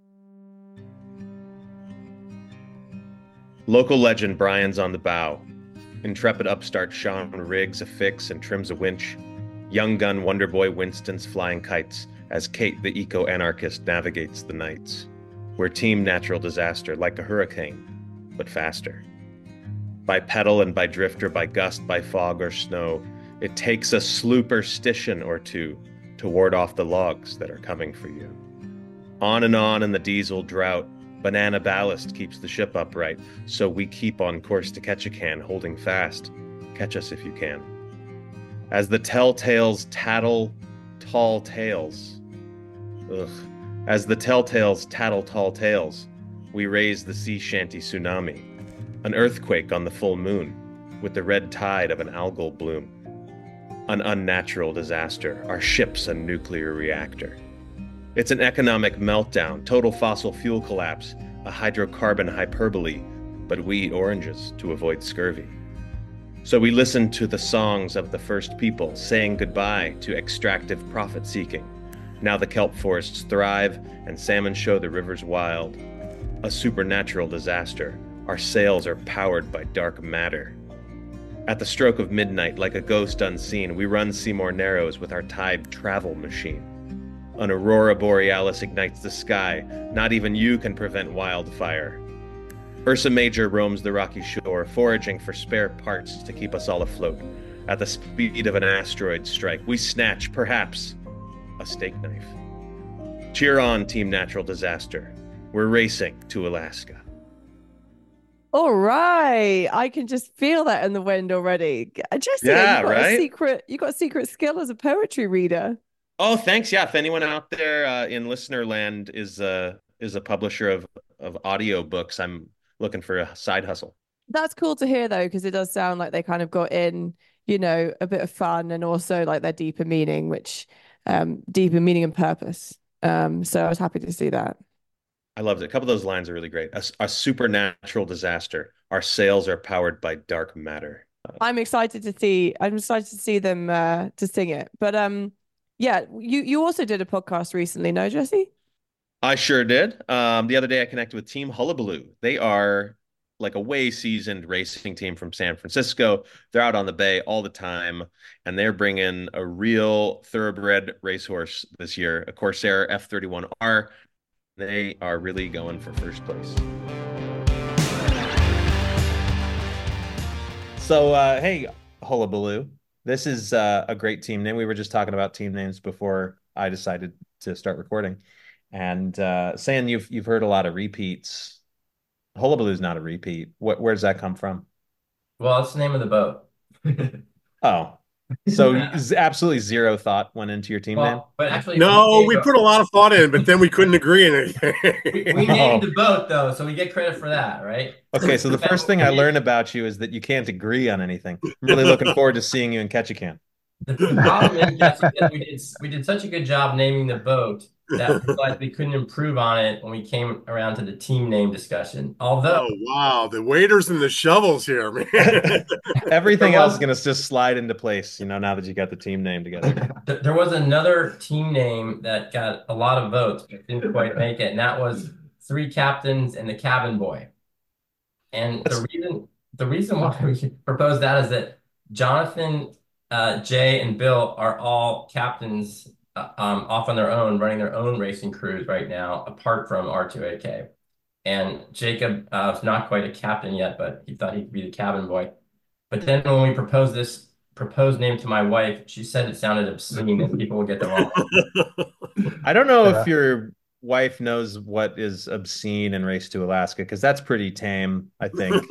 Speaker 1: Local legend Brian's on the bow. Intrepid upstart Sean rigs a fix and trims a winch. Young gun Wonder Boy Winston's flying kites as Kate the eco-anarchist navigates the nights. We're Team Natural Disaster, like a hurricane, but faster. By pedal and by drifter, by gust, by fog or snow, it takes a slooperstition or two to ward off the logs that are coming for you. On and on in the diesel drought, banana ballast keeps the ship upright, so we keep on course to Ketchikan, holding fast. Catch us if you can. As the telltales tattle tall tales, ugh, as the telltales tattle tall tales, we raise the sea shanty tsunami, an earthquake on the full moon, with the red tide of an algal bloom. An unnatural disaster, our ship's a nuclear reactor. It's an economic meltdown, total fossil fuel collapse, a hydrocarbon hyperbole, but we eat oranges to avoid scurvy. So we listen to the songs of the first people saying goodbye to extractive profit-seeking. Now the kelp forests thrive and salmon show the rivers wild. A supernatural disaster. Our sails are powered by dark matter. At the stroke of midnight, like a ghost unseen, we run Seymour Narrows with our tide travel machine. An aurora borealis ignites the sky. Not even you can prevent wildfire. Ursa Major roams the rocky shore, foraging for spare parts to keep us all afloat. At the speed of an asteroid strike, we snatch, perhaps, a steak knife. Cheer on, Team Natural Disaster. We're racing to Alaska.
Speaker 2: All right. I can just feel that in the wind already. Jesse,
Speaker 1: Yeah,
Speaker 2: you got
Speaker 1: right?
Speaker 2: a secret, you got a secret skill as a poetry reader.
Speaker 1: Oh, thanks. Yeah, if anyone out there uh, in listener land is uh, is a publisher of of audiobooks, I'm looking for a side hustle.
Speaker 2: That's cool to hear though, because it does sound like they kind of got in, you know, a bit of fun and also like their deeper meaning, which um deeper meaning and purpose. Um, so I was happy to see that.
Speaker 1: I loved it. A couple of those lines are really great. A, a supernatural disaster. Our sails are powered by dark matter. Uh,
Speaker 2: I'm excited to see. I'm excited to see them uh, to sing it. But um, yeah, you you also did a podcast recently, no, Jesse?
Speaker 1: I sure did. Um, the other day I connected with Team Hullabaloo. They are like a way seasoned racing team from San Francisco. They're out on the bay all the time, and they're bringing a real thoroughbred racehorse this year, a Corsair F thirty-one R. They are really going for first place. So, uh, hey, Hullabaloo, this is uh, a great team name. We were just talking about team names before I decided to start recording, and uh, saying you've you've heard a lot of repeats. Hullabaloo's not a repeat. What, where does that come from?
Speaker 7: Well, it's the name of the boat.
Speaker 1: Oh, so absolutely zero thought went into your team
Speaker 7: well,
Speaker 1: name?
Speaker 7: But actually,
Speaker 8: no, we, we put a lot of thought in, but then we couldn't agree on anything.
Speaker 7: we, we named the boat, though, so we get credit for that, right?
Speaker 1: Okay, so the first thing I learned about you is that you can't agree on anything. I'm really looking forward to seeing you in Ketchikan.
Speaker 7: The problem is, Jesse, that we did we did such a good job naming the boat that we realized we couldn't improve on it when we came around to the team name discussion. Although,
Speaker 8: oh wow, the waiters and the shovels here, man.
Speaker 1: Everything else is going to just slide into place, you know, now that you got the team name together.
Speaker 7: There was another team name that got a lot of votes, but didn't quite make it, and that was Three Captains and the Cabin Boy. And the reason the reason why we proposed that is that Jonathan, uh, Jay, and Bill are all captains uh, um, off on their own, running their own racing crews right now, apart from R two A K. And Jacob uh, is not quite a captain yet, but he thought he could be the cabin boy. But then when we proposed this proposed name to my wife, she said it sounded obscene and people would get the wrong.
Speaker 1: I don't know if your wife knows what is obscene in Race to Alaska, because that's pretty tame, I think.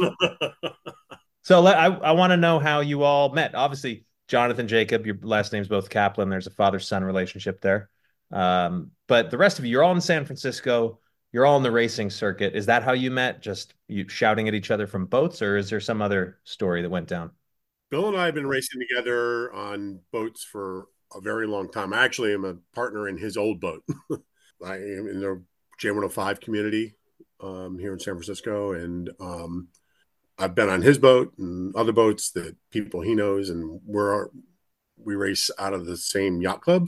Speaker 1: So let, I, I want to know how you all met. Obviously, Jonathan, Jacob, your last name's both Kaplan. There's a father-son relationship there. Um, but the rest of you, you're all in San Francisco. You're all in the racing circuit. Is that how you met? Just you shouting at each other from boats, or is there some other story that went down?
Speaker 8: Bill and I have been racing together on boats for a very long time. I actually am a partner in his old boat. I am in the J one oh five community um, here in San Francisco, and um, I've been on his boat and other boats that people he knows, and we're we race out of the same yacht club,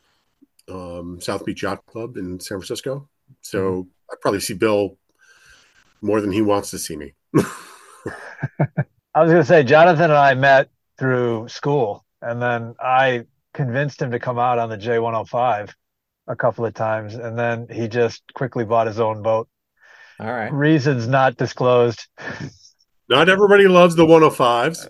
Speaker 8: um, South Beach Yacht Club in San Francisco. So mm-hmm. I probably see Bill more than he wants to see me.
Speaker 9: I was going to say, Jonathan and I met through school, and then I convinced him to come out on the J one oh five a couple of times, and then he just quickly bought his own boat.
Speaker 1: All right.
Speaker 9: Reasons not disclosed.
Speaker 8: Not everybody loves the one oh fives.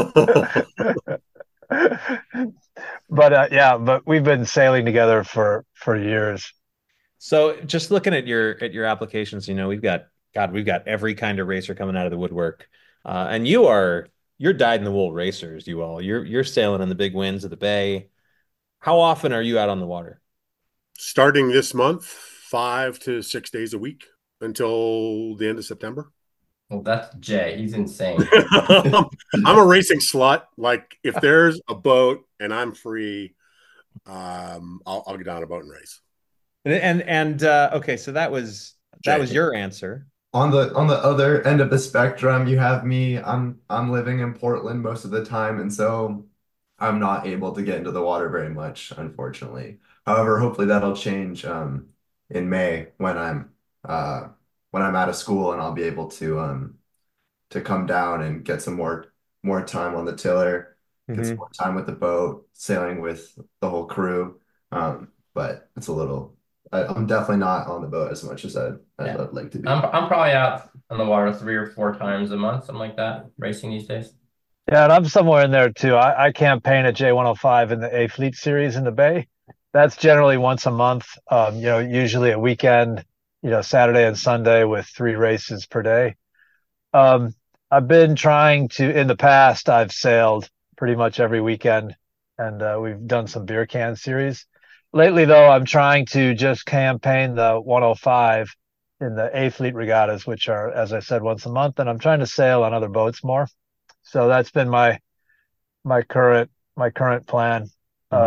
Speaker 9: But uh, yeah, but we've been sailing together for for years.
Speaker 1: So just looking at your at your applications, you know, we've got God, we've got every kind of racer coming out of the woodwork. Uh, and you are you're dyed in the wool racers, you all. You're you're sailing in the big winds of the bay. How often are you out on the water?
Speaker 8: Starting this month, five to six days a week until the end of September.
Speaker 7: Well, that's Jay. He's insane.
Speaker 8: I'm a racing slut. Like, if there's a boat and I'm free, um, I'll, I'll get on a boat and race.
Speaker 1: And and, and uh, okay, so that was that Jay. was your answer.
Speaker 10: On the on the other end of the spectrum, you have me. I'm I'm living in Portland most of the time, and so I'm not able to get into the water very much, unfortunately. However, hopefully that'll change um, in May when I'm uh, when I'm out of school, and I'll be able to um, to come down and get some more more time on the tiller, get
Speaker 1: Mm-hmm.
Speaker 10: some more time with the boat, sailing with the whole crew. Um, but it's a little. I, I'm definitely not on the boat as much as I'd, I'd
Speaker 7: Yeah.
Speaker 10: like to be.
Speaker 7: I'm I'm probably out on the water three or four times a month, something like that, racing these days.
Speaker 9: Yeah, and I'm somewhere in there too. I, I campaign at J one oh five in the A Fleet series in the Bay. That's generally once a month. Um, you know, usually a weekend, you know, Saturday and Sunday with three races per day. Um, I've been trying to, in the past, I've sailed pretty much every weekend, and uh, we've done some beer can series. Lately, though, I'm trying to just campaign the one oh five in the A Fleet regattas, which are, as I said, once a month, and I'm trying to sail on other boats more. So that's been my my current my current plan.
Speaker 1: Mm-hmm.
Speaker 9: Um,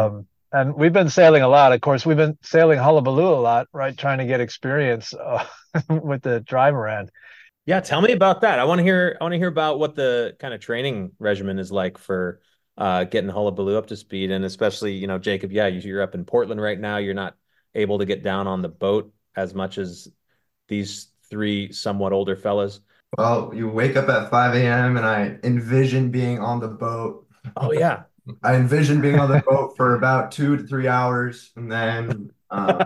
Speaker 9: And we've been sailing a lot. Of course, we've been sailing Hullabaloo a lot, right? Trying to get experience uh, with the trimaran.
Speaker 1: Yeah, tell me about that. I want to hear I want to hear about what the kind of training regimen is like for uh getting Hullabaloo up to speed. And especially, you know, Jacob, yeah, you- you're up in Portland right now. You're not able to get down on the boat as much as these three somewhat older fellas.
Speaker 10: Well, you wake up at five a m and I envision being on the boat.
Speaker 1: Oh yeah.
Speaker 10: I envision being on the boat for about two to three hours and then um,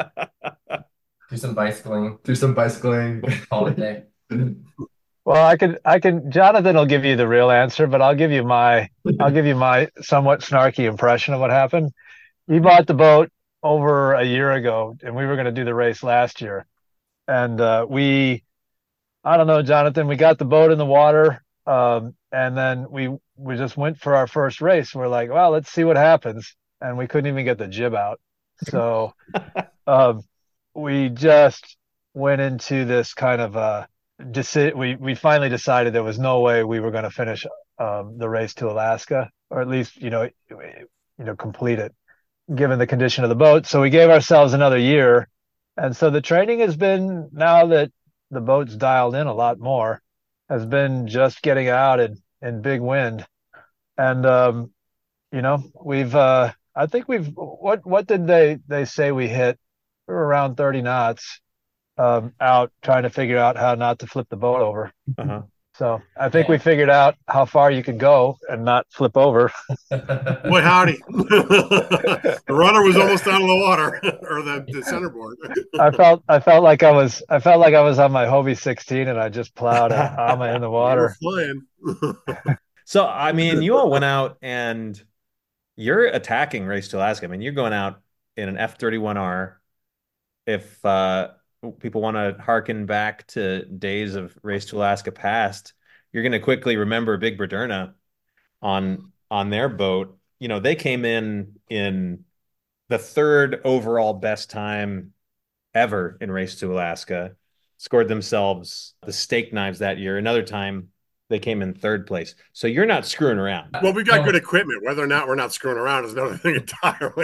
Speaker 7: Do some bicycling,
Speaker 10: do some bicycling.
Speaker 7: call it a day.
Speaker 9: Well, I could, I can. Jonathan will give you the real answer, but I'll give you my, I'll give you my somewhat snarky impression of what happened. He bought the boat over a year ago, and we were going to do the race last year. And uh, we, I don't know, Jonathan, we got the boat in the water, um, and then we we just went for our first race. We're like, well, let's see what happens, and we couldn't even get the jib out. So um, we just went into this kind of uh, deci- we we finally decided there was no way we were going to finish um, the race to Alaska, or at least you know you know complete it, given the condition of the boat. So we gave ourselves another year. And so the training has been, now that the boat's dialed in a lot more, has been just getting out in, in big wind. And, um, you know, we've, uh, I think we've, what, what did they, they say we hit? We were around thirty knots, um, out trying to figure out how not to flip the boat over.
Speaker 1: Uh-huh.
Speaker 9: So I think
Speaker 7: Yeah.
Speaker 9: we figured out how far you could go and not flip over.
Speaker 8: Boy, howdy. The rudder was almost out of the water, or the, the centerboard.
Speaker 9: I felt I felt like I was I felt like I was on my Hobie sixteen and I just plowed a Ama in the
Speaker 8: You
Speaker 9: water.
Speaker 8: were flying.
Speaker 1: So, I mean, you all went out and you're attacking Race to Alaska. I mean, you're going out in an F thirty-one R. If uh, people want to harken back to days of Race to Alaska past, you're going to quickly remember Big Berderna on on their boat. You know, they came in in the third overall best time ever in Race to Alaska, scored themselves the steak knives that year. Another time they came in third place. So you're not screwing around.
Speaker 8: Well, we've got good equipment. Whether or not we're not screwing around is another thing entirely.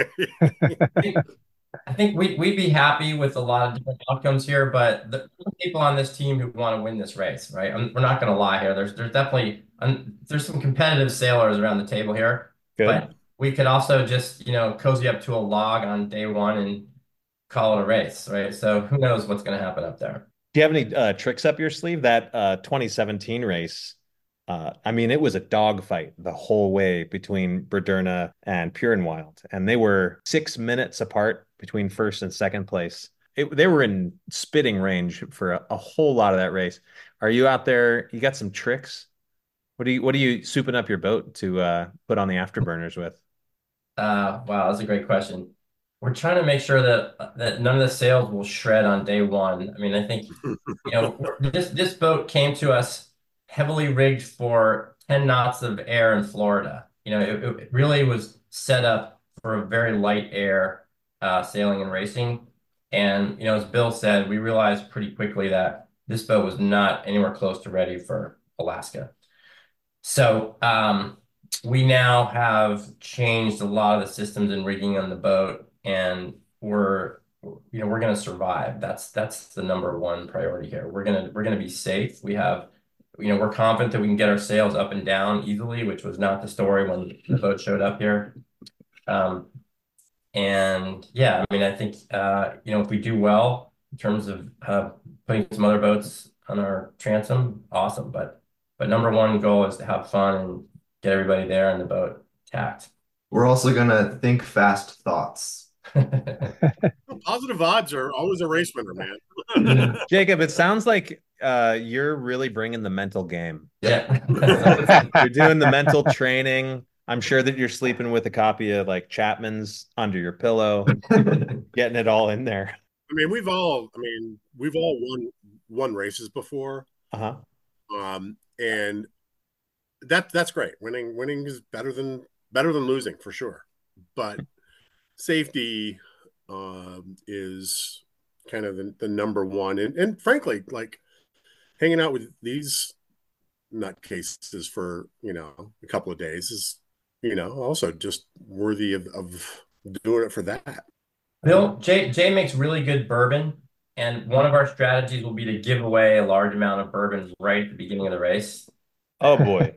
Speaker 7: I think we, we'd be happy with a lot of different outcomes here, but the people on this team who want to win this race, right? I'm, we're not going to lie here. There's there's definitely um, there's some competitive sailors around the table here,
Speaker 1: Good.
Speaker 7: but we could also just, you know, cozy up to a log on day one and call it a race, right? So who knows what's going to happen up there.
Speaker 1: Do you have any uh, tricks up your sleeve? That uh, twenty seventeen race, uh, I mean, it was a dogfight the whole way between Berderna and Pure and Wild, and they were six minutes apart between first and second place. It, they were in spitting range for a, a whole lot of that race. Are you out there? You got some tricks? What are you What are you souping up your boat to uh, put on the afterburners with?
Speaker 7: Uh, wow, that's a great question. We're trying to make sure that that none of the sails will shred on day one. I mean, I think, you know, this this boat came to us heavily rigged for ten knots of air in Florida. You know, it, it really was set up for a very light air uh, sailing and racing. And, you know, as Bill said, we realized pretty quickly that this boat was not anywhere close to ready for Alaska. So um, we now have changed a lot of the systems and rigging on the boat, and we're you know we're going to survive. That's that's the number one priority here. We're gonna we're gonna be safe. We have you know we're confident that we can get our sails up and down easily, which was not the story when the boat showed up here. Um, and yeah, I mean, I think uh, you know if we do well in terms of uh, putting some other boats on our transom, awesome. But but number one goal is to have fun and get everybody there and the boat tacked.
Speaker 10: We're also gonna think fast thoughts.
Speaker 8: Positive odds are always a race winner, man.
Speaker 1: Jacob, it sounds like uh, you're really bringing the mental game.
Speaker 7: Yeah.
Speaker 1: You're doing the mental training. I'm sure that you're sleeping with a copy of like Chapman's under your pillow, getting it all in there.
Speaker 8: I mean, we've all, I mean, we've all won won races before,
Speaker 1: Uh-huh.
Speaker 8: um, and that that's great. Winning, winning is better than better than losing for sure. But safety um, is kind of the, the number one, and and frankly, like hanging out with these nutcases for you know a couple of days is you know also just worthy of, of doing it for that.
Speaker 7: Bill, Jay, Jay makes really good bourbon, and one of our strategies will be to give away a large amount of bourbon right at the beginning of the race.
Speaker 1: Oh boy.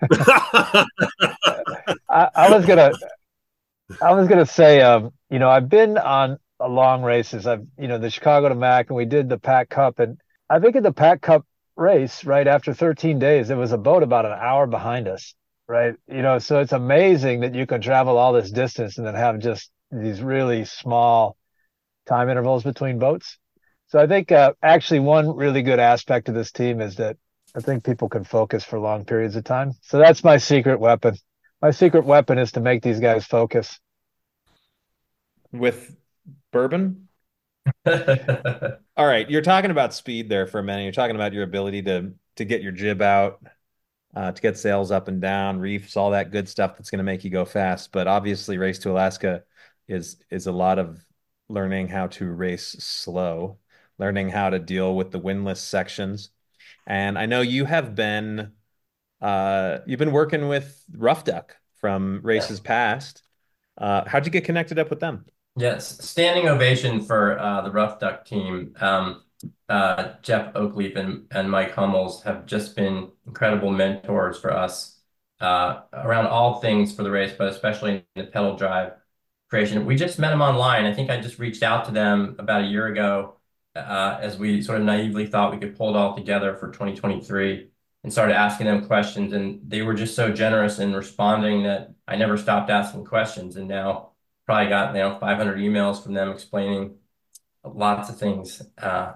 Speaker 9: I, I was gonna I was gonna say, um, you know, I've been on a long races. I've, you know, the Chicago to Mac, and we did the Pac Cup, and I think in the Pac Cup race, right after thirteen days, there was a boat about an hour behind us, right? You know, so it's amazing that you can travel all this distance and then have just these really small time intervals between boats. So I think uh, actually one really good aspect of this team is that I think people can focus for long periods of time. So that's my secret weapon. My secret weapon is to make these guys focus.
Speaker 1: With bourbon? All right, you're talking about speed there for a minute. You're talking about your ability to to get your jib out, uh, to get sails up and down, reefs, all that good stuff that's going to make you go fast. But obviously, Race to Alaska is is a lot of learning how to race slow, learning how to deal with the windless sections. And I know you have been uh, you've been working with Rough Duck from races past. Uh, how'd you get connected up with them?
Speaker 7: Yes, standing ovation for uh, the Rough Duck team. Um, uh, Jeff Oakleaf and, and Mike Hummels have just been incredible mentors for us uh, around all things for the race, but especially in the pedal drive creation. We just met them online. I think I just reached out to them about a year ago uh, as we sort of naively thought we could pull it all together for twenty twenty-three and started asking them questions. And they were just so generous in responding that I never stopped asking questions. And now probably got, you know, five hundred emails from them explaining lots of things. Uh,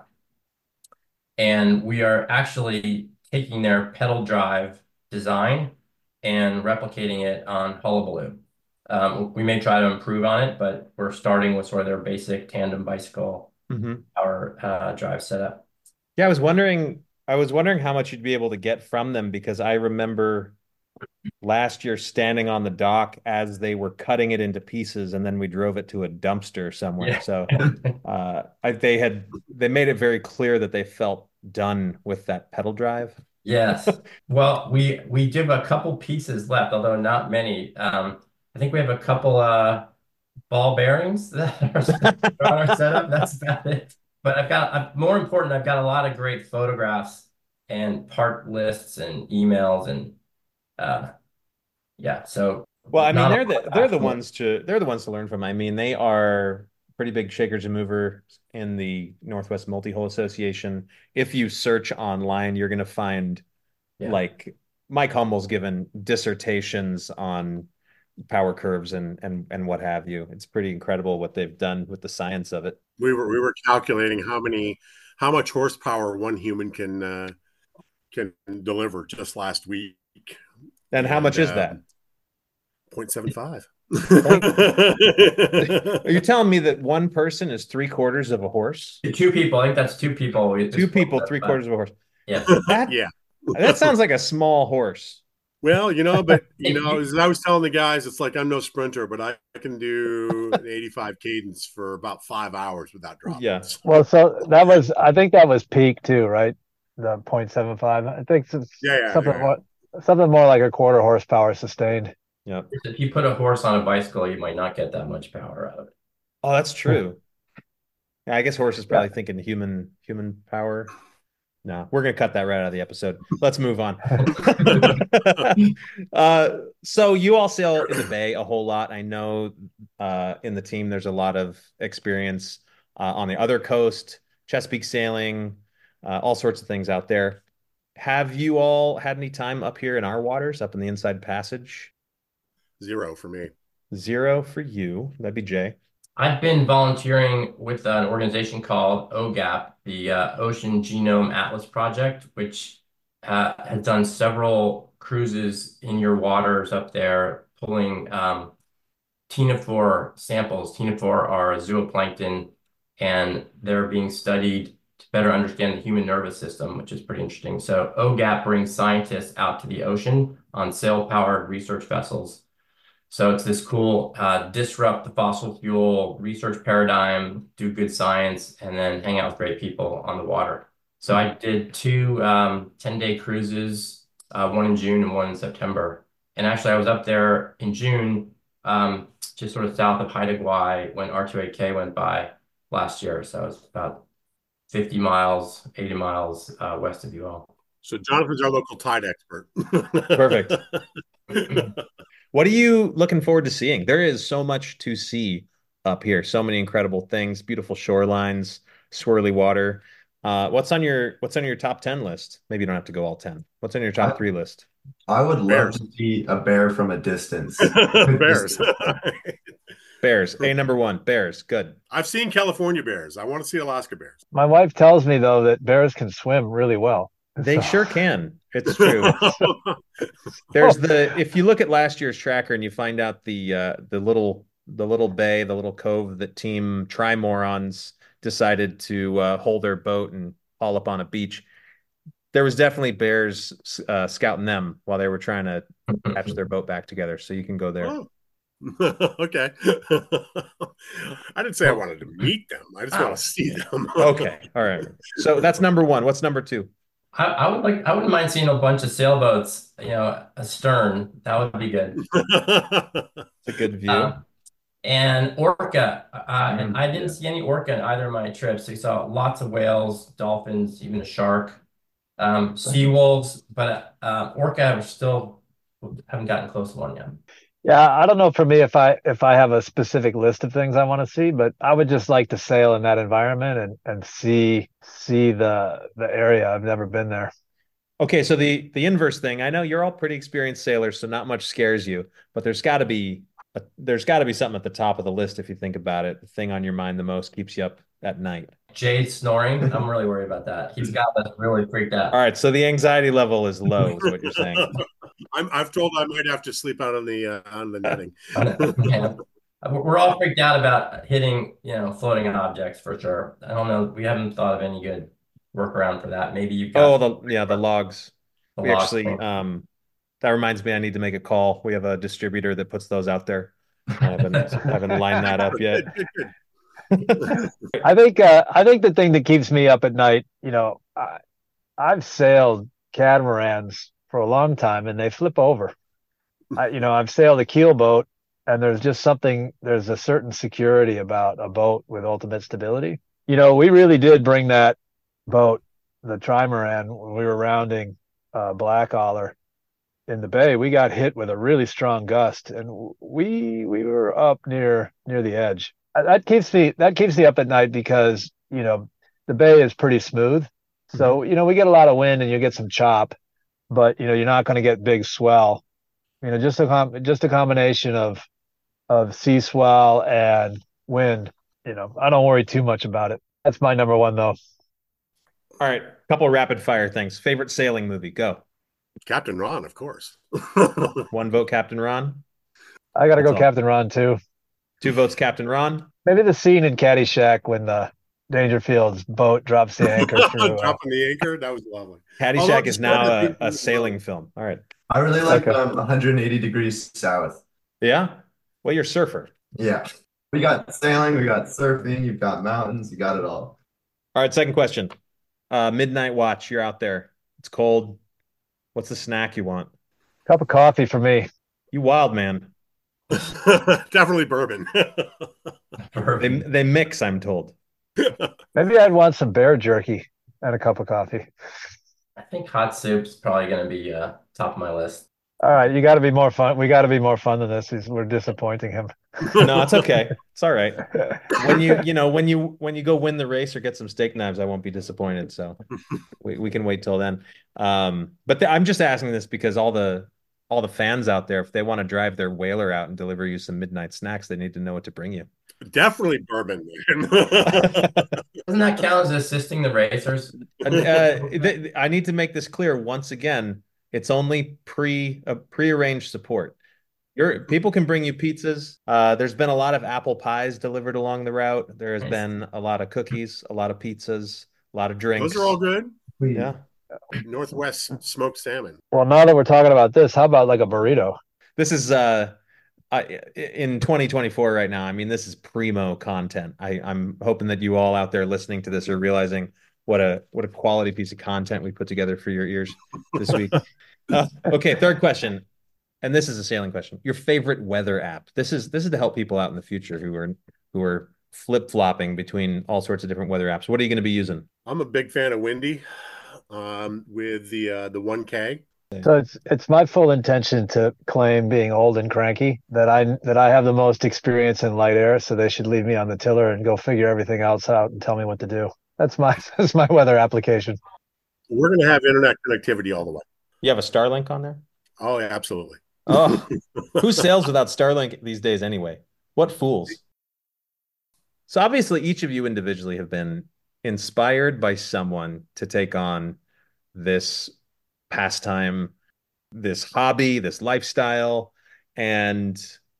Speaker 7: and we are actually taking their pedal drive design and replicating it on Hullabaloo. Um, we may try to improve on it, but we're starting with sort of their basic tandem bicycle
Speaker 1: mm-hmm.
Speaker 7: power uh, drive setup.
Speaker 1: Yeah, I was wondering, I was wondering how much you'd be able to get from them, because I remember last year standing on the dock as they were cutting it into pieces, and then we drove it to a dumpster somewhere.
Speaker 7: Yeah.
Speaker 1: So uh, I, they had they made it very clear that they felt done with that pedal drive.
Speaker 7: Yes. Well, we we do have a couple pieces left, although not many. Um, I think we have a couple uh, ball bearings that are on our setup. That's about it. But I've got, uh, more important, I've got a lot of great photographs and part lists and emails and uh, yeah. So
Speaker 1: well, I mean,
Speaker 7: not a
Speaker 1: they're the
Speaker 7: lot
Speaker 1: they're the
Speaker 7: actually.
Speaker 1: ones to they're the ones to learn from. I mean, they are pretty big shakers and movers in the Northwest Multi-Hole Association. If you search online, you're going to find
Speaker 7: Yeah.
Speaker 1: like Mike Hummel's given dissertations on power curves and and and what have you. It's pretty incredible what they've done with the science of it.
Speaker 8: We were we were calculating how many how much horsepower one human can uh, can deliver just last week.
Speaker 1: And how much is
Speaker 8: uh,
Speaker 1: that?
Speaker 8: zero point seven five.
Speaker 1: Are you telling me that one person is three quarters of a horse?
Speaker 7: Two people. I think that's two people. It's
Speaker 1: Two people,
Speaker 7: one,
Speaker 1: three
Speaker 7: but-
Speaker 1: quarters of a horse.
Speaker 7: Yeah.
Speaker 1: That,
Speaker 8: Yeah.
Speaker 1: that sounds like a small horse.
Speaker 8: Well, you know, but you know, as I was telling the guys, it's like I'm no sprinter, but I, I can do an eighty-five cadence for about five hours without dropping.
Speaker 1: Yeah.
Speaker 9: Well, so that was, I think that was peak too, right? The zero point seven five. I think it's
Speaker 8: Yeah, yeah,
Speaker 9: something
Speaker 8: yeah.
Speaker 9: more, something more like a quarter horsepower sustained.
Speaker 1: Yep.
Speaker 7: If you put a horse on a bicycle, you might not get that much power out of it.
Speaker 1: Oh, that's true. Yeah, I guess horse is probably thinking human human power. No, we're gonna cut that right out of the episode. Let's move on. uh, so you all sail in the bay a whole lot. I know uh, in the team there's a lot of experience uh, on the other coast, Chesapeake sailing, uh, all sorts of things out there. Have you all had any time up here in our waters, up in the Inside Passage?
Speaker 8: Zero for me.
Speaker 1: Zero for you. That'd be Jay.
Speaker 7: I've been volunteering with an organization called O GAP, the uh, Ocean Genome Atlas Project, which uh, has done several cruises in your waters up there, pulling um, ctenophore samples. Ctenophore are a zooplankton, and they're being studied to better understand the human nervous system, which is pretty interesting. So O GAP brings scientists out to the ocean on sail-powered research vessels. So it's this cool uh, disrupt the fossil fuel research paradigm, do good science, and then hang out with great people on the water. So I did two um, ten-day cruises, uh, one in June and one in September. And actually, I was up there in June um, just sort of south of Haida Gwaii when R two A K went by last year. So it's about fifty miles, eighty miles uh, west of you all.
Speaker 8: So Jonathan's our local tide expert.
Speaker 1: Perfect. What are you looking forward to seeing? There is so much to see up here. So many incredible things, beautiful shorelines, swirly water. Uh, what's on your what's on your top ten list? Maybe you don't have to go all ten. What's on your top
Speaker 10: I,
Speaker 1: three list?
Speaker 10: I would love
Speaker 8: Bears.
Speaker 10: to see a bear from a distance.
Speaker 8: Bears.
Speaker 1: Bears. A number one. Bears. Good.
Speaker 8: I've seen California bears. I want to see Alaska bears.
Speaker 9: My wife tells me though that bears can swim really well.
Speaker 1: They
Speaker 9: So-
Speaker 1: sure can. It's true. There's the if you look at last year's tracker and you find out the uh, the little the little bay, the little cove that Team Trimorons decided to uh, hold their boat and haul up on a beach. There was definitely bears uh, scouting them while they were trying to patch their boat back together. So you can go there.
Speaker 8: Oh. Okay. I didn't say I wanted to meet them. I just want to see them.
Speaker 1: Okay. All right. So that's number one. What's number two?
Speaker 7: I, I would like I wouldn't mind seeing a bunch of sailboats, you know, astern. That would be good.
Speaker 1: It's a good view.
Speaker 7: Um, and orca. Uh, and I didn't see any orca in either of my trips. We saw lots of whales, dolphins, even a shark, um, sea wolves, but uh, orca, we still haven't gotten close to one yet.
Speaker 9: Yeah, I don't know for me if I if I have a specific list of things I want to see, but I would just like to sail in that environment and and see see the the area. I've never been there.
Speaker 1: Okay, so the the inverse thing. I know you're all pretty experienced sailors, so not much scares you, but there's got to be a, there's got to be something at the top of the list if you think about it. The thing on your mind the most keeps you up at night.
Speaker 7: Jade snoring. I'm really worried about that. He's got us really freaked out.
Speaker 1: All right, so the anxiety level is low, is what you're saying.
Speaker 8: I'm, I've told I might have to sleep out on the uh, on the netting.
Speaker 7: Yeah. We're all freaked out about hitting, you know, floating objects for sure. I don't know. We haven't thought of any good workaround for that. Maybe you've got
Speaker 1: Oh, the yeah, the logs.
Speaker 7: the
Speaker 1: We
Speaker 7: logs
Speaker 1: actually
Speaker 7: thing.
Speaker 1: um that reminds me I need to make a call. We have a distributor that puts those out there. I haven't I haven't lined that up yet.
Speaker 8: Good, good, good.
Speaker 9: I think uh, I think the thing that keeps me up at night, you know, I, I've sailed catamarans for a long time and they flip over. I, you know, I've sailed a keel boat and there's just something, there's a certain security about a boat with ultimate stability. You know, we really did bring that boat, the trimaran, when we were rounding uh, Blackadder in the bay. We got hit with a really strong gust and we we were up near near the edge. That keeps me that keeps me up at night because, you know, the bay is pretty smooth. So, you know, we get a lot of wind and you get some chop, but you know, you're not going to get big swell. You know, just a com- just a combination of of sea swell and wind. You know, I don't worry too much about it. That's my number one though.
Speaker 1: All right, a couple rapid fire things. Favorite sailing movie? Go.
Speaker 8: Captain Ron, of course.
Speaker 1: One vote, Captain Ron.
Speaker 9: I got to
Speaker 1: That's
Speaker 9: go
Speaker 1: all.
Speaker 9: Captain Ron too.
Speaker 1: Two votes, Captain Ron.
Speaker 9: Maybe the scene in Caddyshack when the Dangerfield's boat drops the anchor through. Uh,
Speaker 8: Dropping the anchor, that was lovely.
Speaker 1: Caddyshack
Speaker 8: Although
Speaker 1: is
Speaker 8: the
Speaker 1: now
Speaker 8: story
Speaker 1: a,
Speaker 8: being-
Speaker 1: a sailing film. All right.
Speaker 10: I really like
Speaker 9: Okay.
Speaker 10: um, one hundred eighty degrees south.
Speaker 1: Yeah. Well, you're a surfer.
Speaker 10: Yeah. We got sailing, we got surfing, you've got mountains, you got it all.
Speaker 1: All right. Second question. Uh, midnight watch. You're out there. It's cold. What's the snack you want?
Speaker 9: Cup of coffee for me.
Speaker 1: You wild man.
Speaker 8: Definitely bourbon.
Speaker 1: They they mix. I'm told.
Speaker 9: Maybe I'd want some bear jerky and a cup of coffee.
Speaker 7: I think hot soup's probably going to be uh, top of my list.
Speaker 9: All right, you got to be more fun. We got to be more fun than this. He's, we're disappointing him.
Speaker 1: No, it's okay. It's all right. When you you know when you when you go win the race or get some steak knives, I won't be disappointed. So we, we can wait till then. Um, but the, I'm just asking this because all the all the fans out there, if they want to drive their whaler out and deliver you some midnight snacks, they need to know what to bring you.
Speaker 8: Definitely bourbon, man.
Speaker 7: Doesn't that count as assisting the racers?
Speaker 1: Uh, th- I need to make this clear once again. It's only pre uh, prearranged support. Your people can bring you pizzas. Uh, there's been a lot of apple pies delivered along the route. There has
Speaker 7: Nice.
Speaker 1: been a lot of cookies, a lot of pizzas, a lot of drinks.
Speaker 8: Those are all good.
Speaker 1: Yeah.
Speaker 8: Northwest smoked salmon.
Speaker 9: Well, now that we're talking about this, how about like a burrito?
Speaker 1: This is uh, I, in twenty twenty-four right now. I mean, this is primo content. I, I'm hoping that you all out there listening to this are realizing what a what a quality piece of content we put together for your ears this week. Uh, okay, third question.
Speaker 11: and this is a sailing question, your favorite weather app. This is this is to help people out in the future who are who are flip-flopping between all sorts of different weather apps. What are you going to be using?
Speaker 8: I'm a big fan of Windy um, with the uh, the one K.
Speaker 9: So it's it's my full intention to claim being old and cranky, that I that I have the most experience in light air, so they should leave me on the tiller and go figure everything else out and tell me what to do. That's my that's my weather application.
Speaker 8: We're going to have internet connectivity all the way.
Speaker 11: You have a Starlink on there?
Speaker 8: Oh, yeah, absolutely.
Speaker 11: Oh, who sails without Starlink these days anyway? What fools? So obviously each of you individually have been inspired by someone to take on this pastime, this hobby, this lifestyle. And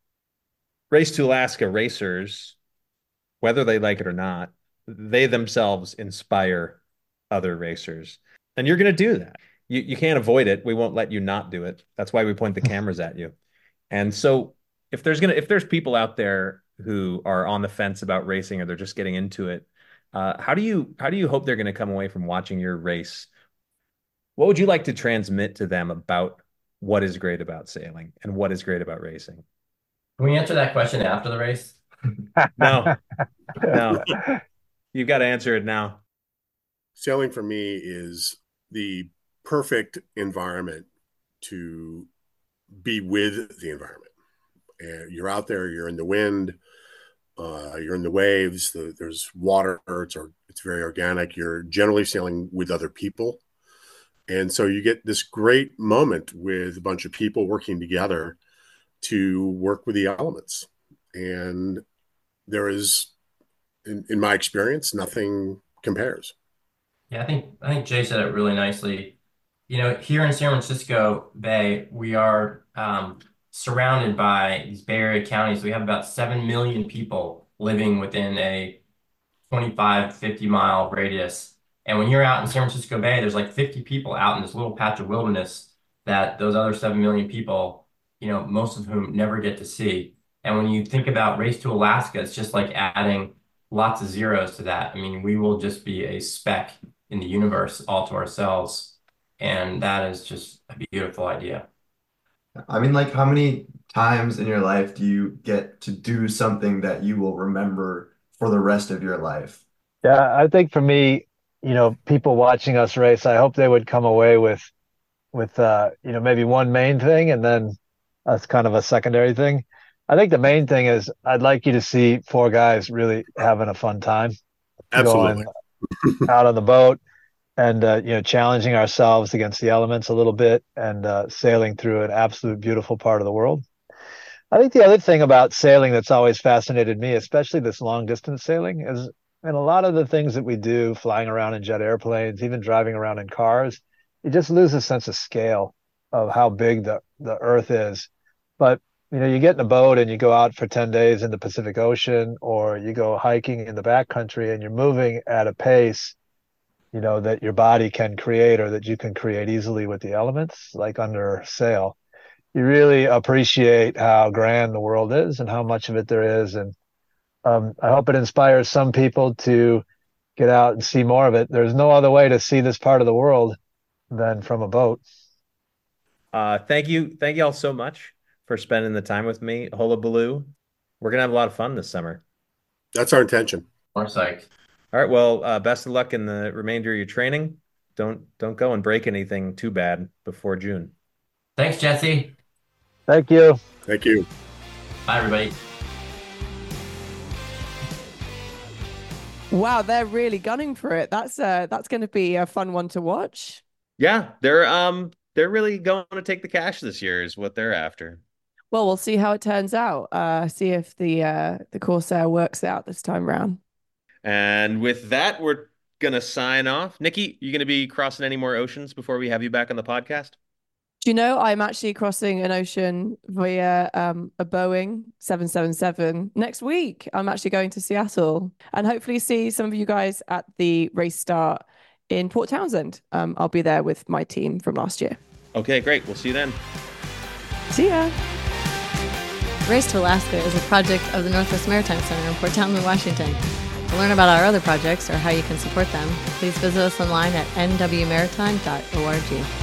Speaker 11: Race to Alaska racers, whether they like it or not, they themselves inspire other racers. And you're going to do that. You, you can't avoid it. We won't let you not do it. That's why we point the cameras at you. And so if there's gonna if there's people out there who are on the fence about racing, or they're just getting into it, uh, how do you how do you hope they're going to come away from watching your race? What would you like to transmit to them about what is great about sailing and what is great about racing?
Speaker 7: Can we answer that question after the race?
Speaker 11: No, no. You've got to answer it now.
Speaker 8: Sailing for me is the perfect environment to be with the environment. And you're out there, you're in the wind, uh, you're in the waves, the, there's water, it's, or, it's very organic. You're generally sailing with other people. And so you get this great moment with a bunch of people working together to work with the elements. And there is, in, in my experience, nothing compares.
Speaker 7: Yeah, I think I think Jay said it really nicely. You know, here in San Francisco Bay, we are um, surrounded by these Bay Area counties. We have about seven million people living within a twenty-five, fifty mile radius. And when you're out in San Francisco Bay, there's like fifty people out in this little patch of wilderness that those other seven million people, you know, most of whom never get to see. And when you think about Race to Alaska, it's just like adding lots of zeros to that. I mean, we will just be a speck in the universe all to ourselves. And that is just a beautiful idea.
Speaker 10: I mean, like, how many times in your life do you get to do something that you will remember for the rest of your life?
Speaker 9: Yeah, I think for me, you know, people watching us race, I hope they would come away with, with uh, you know, maybe one main thing and then that's kind of a secondary thing. I think the main thing is I'd like you to see four guys really having a fun time.
Speaker 8: Absolutely.
Speaker 9: Going out on the boat and, uh, you know, challenging ourselves against the elements a little bit and uh, sailing through an absolute beautiful part of the world. I think the other thing about sailing that's always fascinated me, especially this long distance sailing, is in a lot of the things that we do, flying around in jet airplanes, even driving around in cars, you just lose a sense of scale of how big the, the earth is. But, you know, you get in a boat and you go out for ten days in the Pacific Ocean, or you go hiking in the backcountry and you're moving at a pace, you know, that your body can create or that you can create easily with the elements, like under sail. You really appreciate how grand the world is and how much of it there is. And um, I hope it inspires some people to get out and see more of it. There's no other way to see this part of the world than from a boat.
Speaker 11: Uh, thank you. Thank you all so much for spending the time with me. Hullabaloo. We're going to have a lot of fun this summer.
Speaker 8: That's our intention.
Speaker 7: More psyched.
Speaker 11: All right. Well, uh, best of luck in the remainder of your training. Don't don't go and break anything too bad before June.
Speaker 7: Thanks, Jesse.
Speaker 9: Thank you.
Speaker 8: Thank you.
Speaker 7: Bye, everybody.
Speaker 2: Wow, they're really gunning for it. That's uh that's going to be a fun one to watch.
Speaker 1: Yeah, they're um they're really going to take the cash this year is what they're after.
Speaker 2: Well, we'll see how it turns out. Uh, see if the uh, the Corsair works out this time round.
Speaker 1: And with that, we're gonna sign off. Nikki, you gonna be crossing any more oceans before we have you back on the podcast?
Speaker 2: Do you know I'm actually crossing an ocean via um, a Boeing seven seven seven next week? I'm actually going to Seattle and hopefully see some of you guys at the race start in Port Townsend. Um, I'll be there with my team from last year.
Speaker 1: Okay, great. We'll see you then.
Speaker 2: See ya.
Speaker 12: Race to Alaska is a project of the Northwest Maritime Center in Port Townsend, Washington. To learn about our other projects or how you can support them, please visit us online at n w maritime dot org.